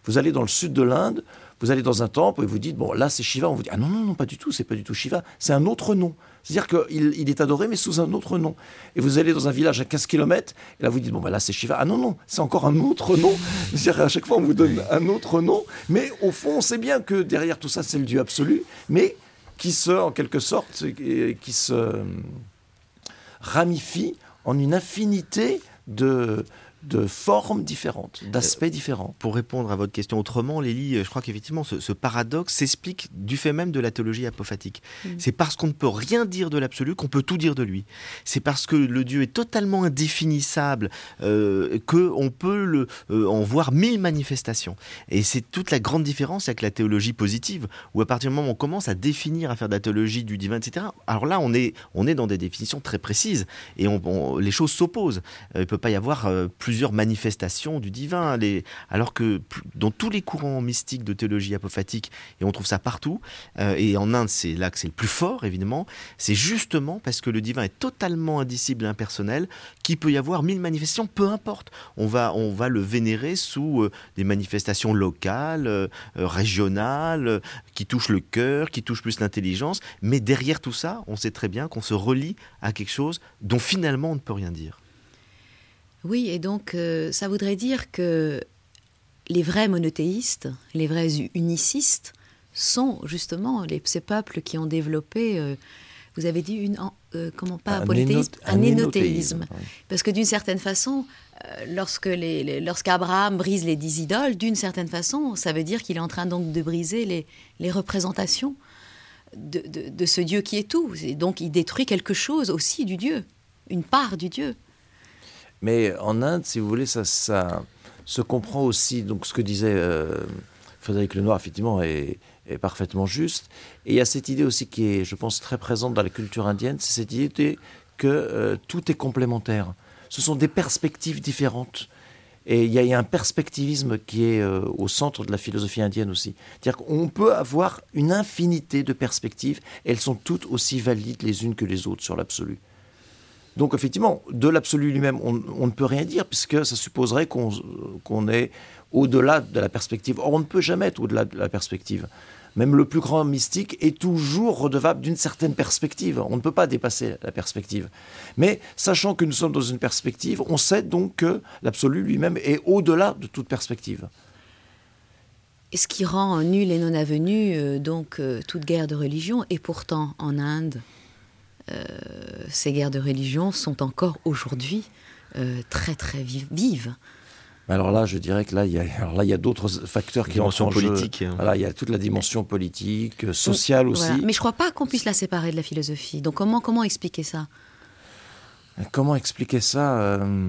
Vous allez dans le sud de l'Inde, vous allez dans un temple et vous dites, bon, là c'est Shiva. On vous dit, ah non, non, non, pas du tout, c'est pas du tout Shiva, c'est un autre nom. C'est-à-dire qu'il il est adoré, mais sous un autre nom. Et vous allez dans un village à quinze kilomètres, et là vous dites, bon, ben là c'est Shiva. Ah non, non, c'est encore un autre nom. C'est-à-dire à chaque fois on vous donne un autre nom, mais au fond on sait bien que derrière tout ça c'est le Dieu absolu, mais qui se, en quelque sorte, qui se ramifie en une infinité de... de formes différentes, d'aspects différents. Pour répondre à votre question autrement, Lélie, je crois qu'effectivement ce, ce paradoxe s'explique du fait même de la théologie apophatique. Mmh. C'est parce qu'on ne peut rien dire de l'absolu qu'on peut tout dire de lui. C'est parce que le Dieu est totalement indéfinissable euh, qu'on peut le, euh, en voir mille manifestations. Et c'est toute la grande différence avec la théologie positive, où à partir du moment où on commence à définir, à faire de la théologie du divin, et cetera, alors là on est, on est dans des définitions très précises et on, on, les choses s'opposent. Euh, il ne peut pas y avoir euh, plusieurs manifestations du divin, les... alors que dans tous les courants mystiques de théologie apophatique, et on trouve ça partout, euh, et en Inde c'est là que c'est le plus fort évidemment, c'est justement parce que le divin est totalement indicible et impersonnel qu'il peut y avoir mille manifestations, peu importe. On va, on va le vénérer sous euh, des manifestations locales, euh, régionales, euh, qui touchent le cœur, qui touchent plus l'intelligence, mais derrière tout ça, on sait très bien qu'on se relie à quelque chose dont finalement on ne peut rien dire. Oui, et donc euh, ça voudrait dire que les vrais monothéistes, les vrais unicistes, sont justement les, ces peuples qui ont développé, euh, vous avez dit, une, euh, comment pas, un polythéisme, un, un énothéisme. Oui. Parce que d'une certaine façon, euh, lorsque les, les, lorsqu'Abraham brise les dix idoles, d'une certaine façon, ça veut dire qu'il est en train donc de briser les, les représentations de, de, de ce Dieu qui est tout. Et donc il détruit quelque chose aussi du Dieu, une part du Dieu. Mais en Inde, si vous voulez, ça, ça se comprend aussi. Donc, ce que disait euh, Frédéric Lenoir, effectivement, est, est parfaitement juste. Et il y a cette idée aussi qui est, je pense, très présente dans la culture indienne, c'est cette idée que euh, tout est complémentaire. Ce sont des perspectives différentes. Et il y a, il y a un perspectivisme qui est euh, au centre de la philosophie indienne aussi. C'est-à-dire qu'on peut avoir une infinité de perspectives, et elles sont toutes aussi valides les unes que les autres sur l'absolu. Donc effectivement, de l'absolu lui-même, on, on ne peut rien dire, puisque ça supposerait qu'on, qu'on est au-delà de la perspective. Or, on ne peut jamais être au-delà de la perspective. Même le plus grand mystique est toujours redevable d'une certaine perspective. On ne peut pas dépasser la perspective. Mais sachant que nous sommes dans une perspective, on sait donc que l'absolu lui-même est au-delà de toute perspective. Et ce qui rend nul et non avenu euh, donc euh, toute guerre de religion, et pourtant en Inde, Euh, ces guerres de religion sont encore aujourd'hui euh, très très vives. vives. Alors là, je dirais que là, il y a, alors là, il y a d'autres facteurs qui entrent en jeu. Politique, hein. Voilà, il y a toute la dimension politique, sociale aussi. Voilà. Mais je ne crois pas qu'on puisse la séparer de la philosophie. Donc comment, comment expliquer ça ? Comment expliquer ça euh...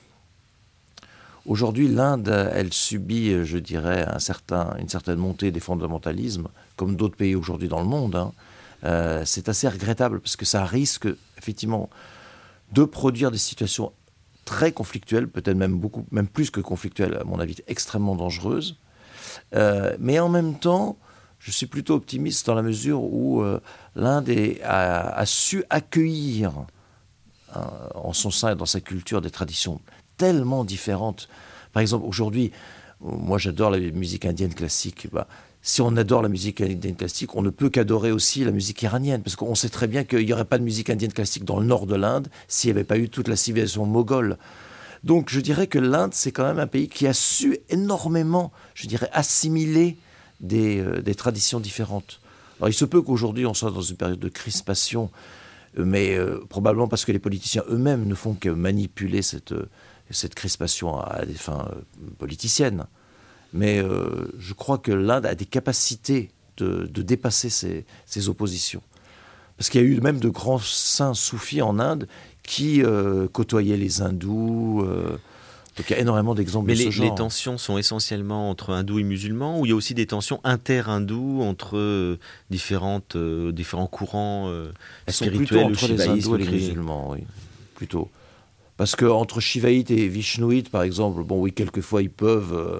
Aujourd'hui, l'Inde, elle subit, je dirais, un certain, une certaine montée des fondamentalismes, comme d'autres pays aujourd'hui dans le monde, hein. Euh, c'est assez regrettable parce que ça risque effectivement de produire des situations très conflictuelles, peut-être même beaucoup, même plus que conflictuelles, à mon avis, extrêmement dangereuses. Euh, mais en même temps, je suis plutôt optimiste dans la mesure où euh, l'Inde est, a, a su accueillir euh, en son sein et dans sa culture des traditions tellement différentes. Par exemple, aujourd'hui, moi j'adore la musique indienne classique. Bah, si on adore la musique indienne classique, on ne peut qu'adorer aussi la musique iranienne, parce qu'on sait très bien qu'il n'y aurait pas de musique indienne classique dans le nord de l'Inde s'il n'y avait pas eu toute la civilisation moghole. Donc je dirais que l'Inde, c'est quand même un pays qui a su énormément, je dirais, assimiler des, euh, des traditions différentes. Alors il se peut qu'aujourd'hui on soit dans une période de crispation, mais euh, probablement parce que les politiciens eux-mêmes ne font que manipuler cette, euh, cette crispation à des fins euh, politiciennes. Mais euh, je crois que l'Inde a des capacités de, de dépasser ces, ces oppositions. Parce qu'il y a eu même de grands saints soufis en Inde qui euh, côtoyaient les hindous. Euh, donc il y a énormément d'exemples Mais de les, ce genre. les tensions sont essentiellement entre hindous et musulmans, ou il y a aussi des tensions inter-hindous entre euh, différentes, euh, différents courants euh, Elles spirituels, sont plutôt entre le les hindous et les christ... musulmans, oui, plutôt. Parce qu'entre shivaïtes et vishnuites, par exemple, bon oui, quelquefois ils peuvent... Euh,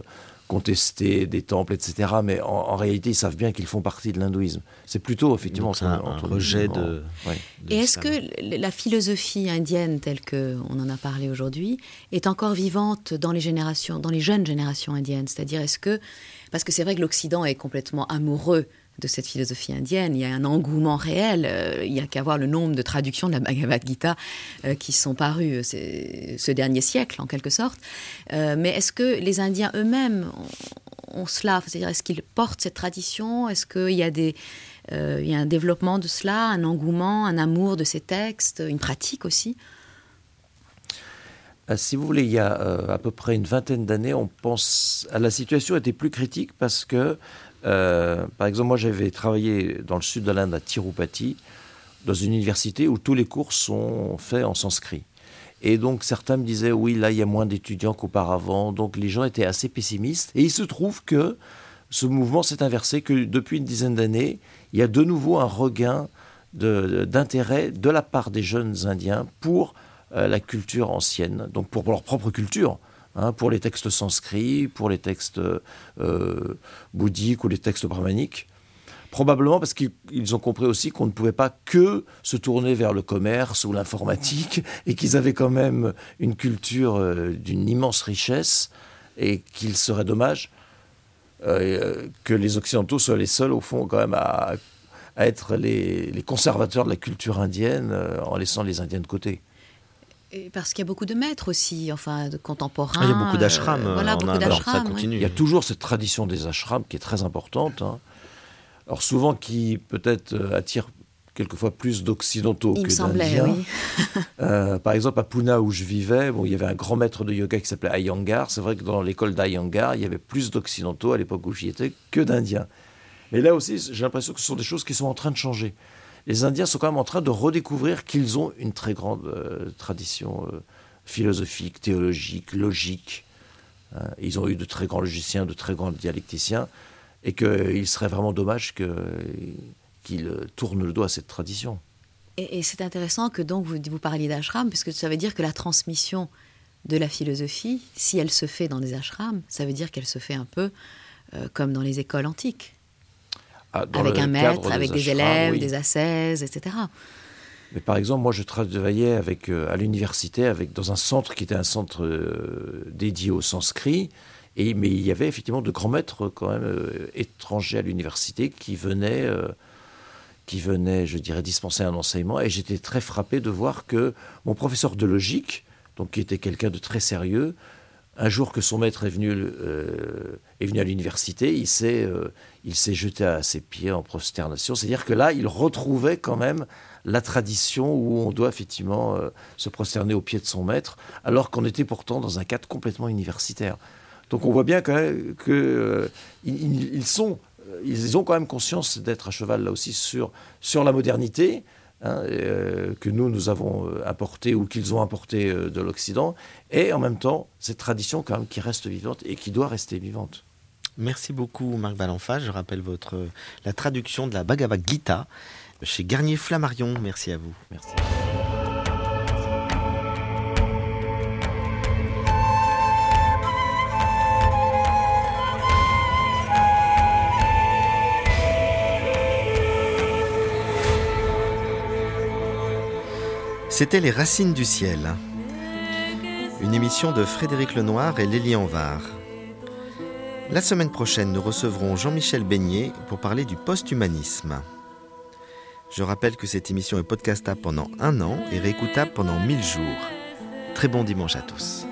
contester des temples, et cetera. Mais en, en réalité, ils savent bien qu'ils font partie de l'hindouisme. C'est plutôt, effectivement, Donc, c'est un, un rejet de... Ouais. de Et est-ce l'islam. que la philosophie indienne, telle qu'on en a parlé aujourd'hui, est encore vivante dans les générations, dans les jeunes générations indiennes? C'est-à-dire, est-ce que... Parce que c'est vrai que l'Occident est complètement amoureux de cette philosophie indienne. Il y a un engouement réel. Euh, il n'y a qu'à voir le nombre de traductions de la Bhagavad Gita euh, qui sont parues euh, ce dernier siècle, en quelque sorte. Euh, mais est-ce que les Indiens eux-mêmes ont, ont cela? C'est-à-dire, est-ce qu'ils portent cette tradition? Est-ce qu'il y a des... Euh, il y a un développement de cela, un engouement, un amour de ces textes, une pratique aussi? Euh, Si vous voulez, il y a euh, à peu près une vingtaine d'années, on pense à la situation était plus critique parce que, euh, par exemple, moi j'avais travaillé dans le sud de l'Inde à Tirupati, dans une université où tous les cours sont faits en sanskrit. Et donc certains me disaient, oui, là il y a moins d'étudiants qu'auparavant, donc les gens étaient assez pessimistes. Et il se trouve que ce mouvement s'est inversé, que depuis une dizaine d'années, il y a de nouveau un regain de- d'intérêt de la part des jeunes Indiens pour euh, la culture ancienne, donc pour, pour leur propre culture, hein, pour les textes sanscrits, pour les textes euh, bouddhiques ou les textes brahmaniques. Probablement parce qu'ils ils ont compris aussi qu'on ne pouvait pas que se tourner vers le commerce ou l'informatique et qu'ils avaient quand même une culture euh, d'une immense richesse et qu'il serait dommage euh, que les Occidentaux soient les seuls, au fond, quand même, à, à être les, les conservateurs de la culture indienne euh, en laissant les Indiens de côté. Et parce qu'il y a beaucoup de maîtres aussi, enfin, de contemporains. Ah, il y a beaucoup d'ashrams euh, euh, voilà, en beaucoup Inde, alors ça d'ashrams, oui. continue. Il y a toujours cette tradition des ashrams qui est très importante, hein. Alors souvent qui peut-être euh, attire quelquefois plus d'occidentaux Il que me semblait, d'Indiens. oui. Euh, par exemple, à Pune, où je vivais, bon, il y avait un grand maître de yoga qui s'appelait Iyengar. C'est vrai que dans l'école d'Iyengar, il y avait plus d'occidentaux à l'époque où j'y étais que d'Indiens. Mais là aussi, j'ai l'impression que ce sont des choses qui sont en train de changer. Les Indiens sont quand même en train de redécouvrir qu'ils ont une très grande euh, tradition euh, philosophique, théologique, logique. Hein. Ils ont eu de très grands logiciens, de très grands dialecticiens, et qu'il serait vraiment dommage que, qu'ils tournent le dos à cette tradition. Et, et c'est intéressant que donc vous, vous parliez d'ashram, puisque ça veut dire que la transmission de la philosophie, si elle se fait dans des ashrams, ça veut dire qu'elle se fait un peu euh, comme dans les écoles antiques, Ah, dans avec le un cadre maître, avec des ashrams, élèves, oui. des ascèses, et cetera. Mais par exemple, moi, je travaillais avec, euh, à l'université avec, dans un centre qui était un centre euh, dédié au sanskrit. Et, mais il y avait effectivement de grands maîtres quand même euh, étrangers à l'université qui venaient, euh, qui venaient, je dirais, dispenser un enseignement. Et j'étais très frappé de voir que mon professeur de logique, donc qui était quelqu'un de très sérieux, un jour que son maître est venu, euh, est venu à l'université, il s'est, euh, il s'est jeté à ses pieds en prosternation. C'est-à-dire que là, il retrouvait quand même la tradition où on doit effectivement euh, se prosterner aux pieds de son maître, alors qu'on était pourtant dans un cadre complètement universitaire. Donc on voit bien quand même qu'ils euh, ils, ils sont, ils ont quand même conscience d'être à cheval là aussi sur, sur la modernité, hein, euh, que nous, nous avons apporté ou qu'ils ont apporté euh, de l'Occident, et en même temps, cette tradition quand même qui reste vivante et qui doit rester vivante. Merci beaucoup Marc Balenfa. Je rappelle votre, la traduction de la Bhagavad Gita chez Garnier Flammarion. Merci à vous. Merci. C'était Les Racines du Ciel, une émission de Frédéric Lenoir et Lélie Anvar. La semaine prochaine, nous recevrons Jean-Michel Beignet pour parler du post-humanisme. Je rappelle que cette émission est podcastable pendant un an et réécoutable pendant mille jours. Très bon dimanche à tous.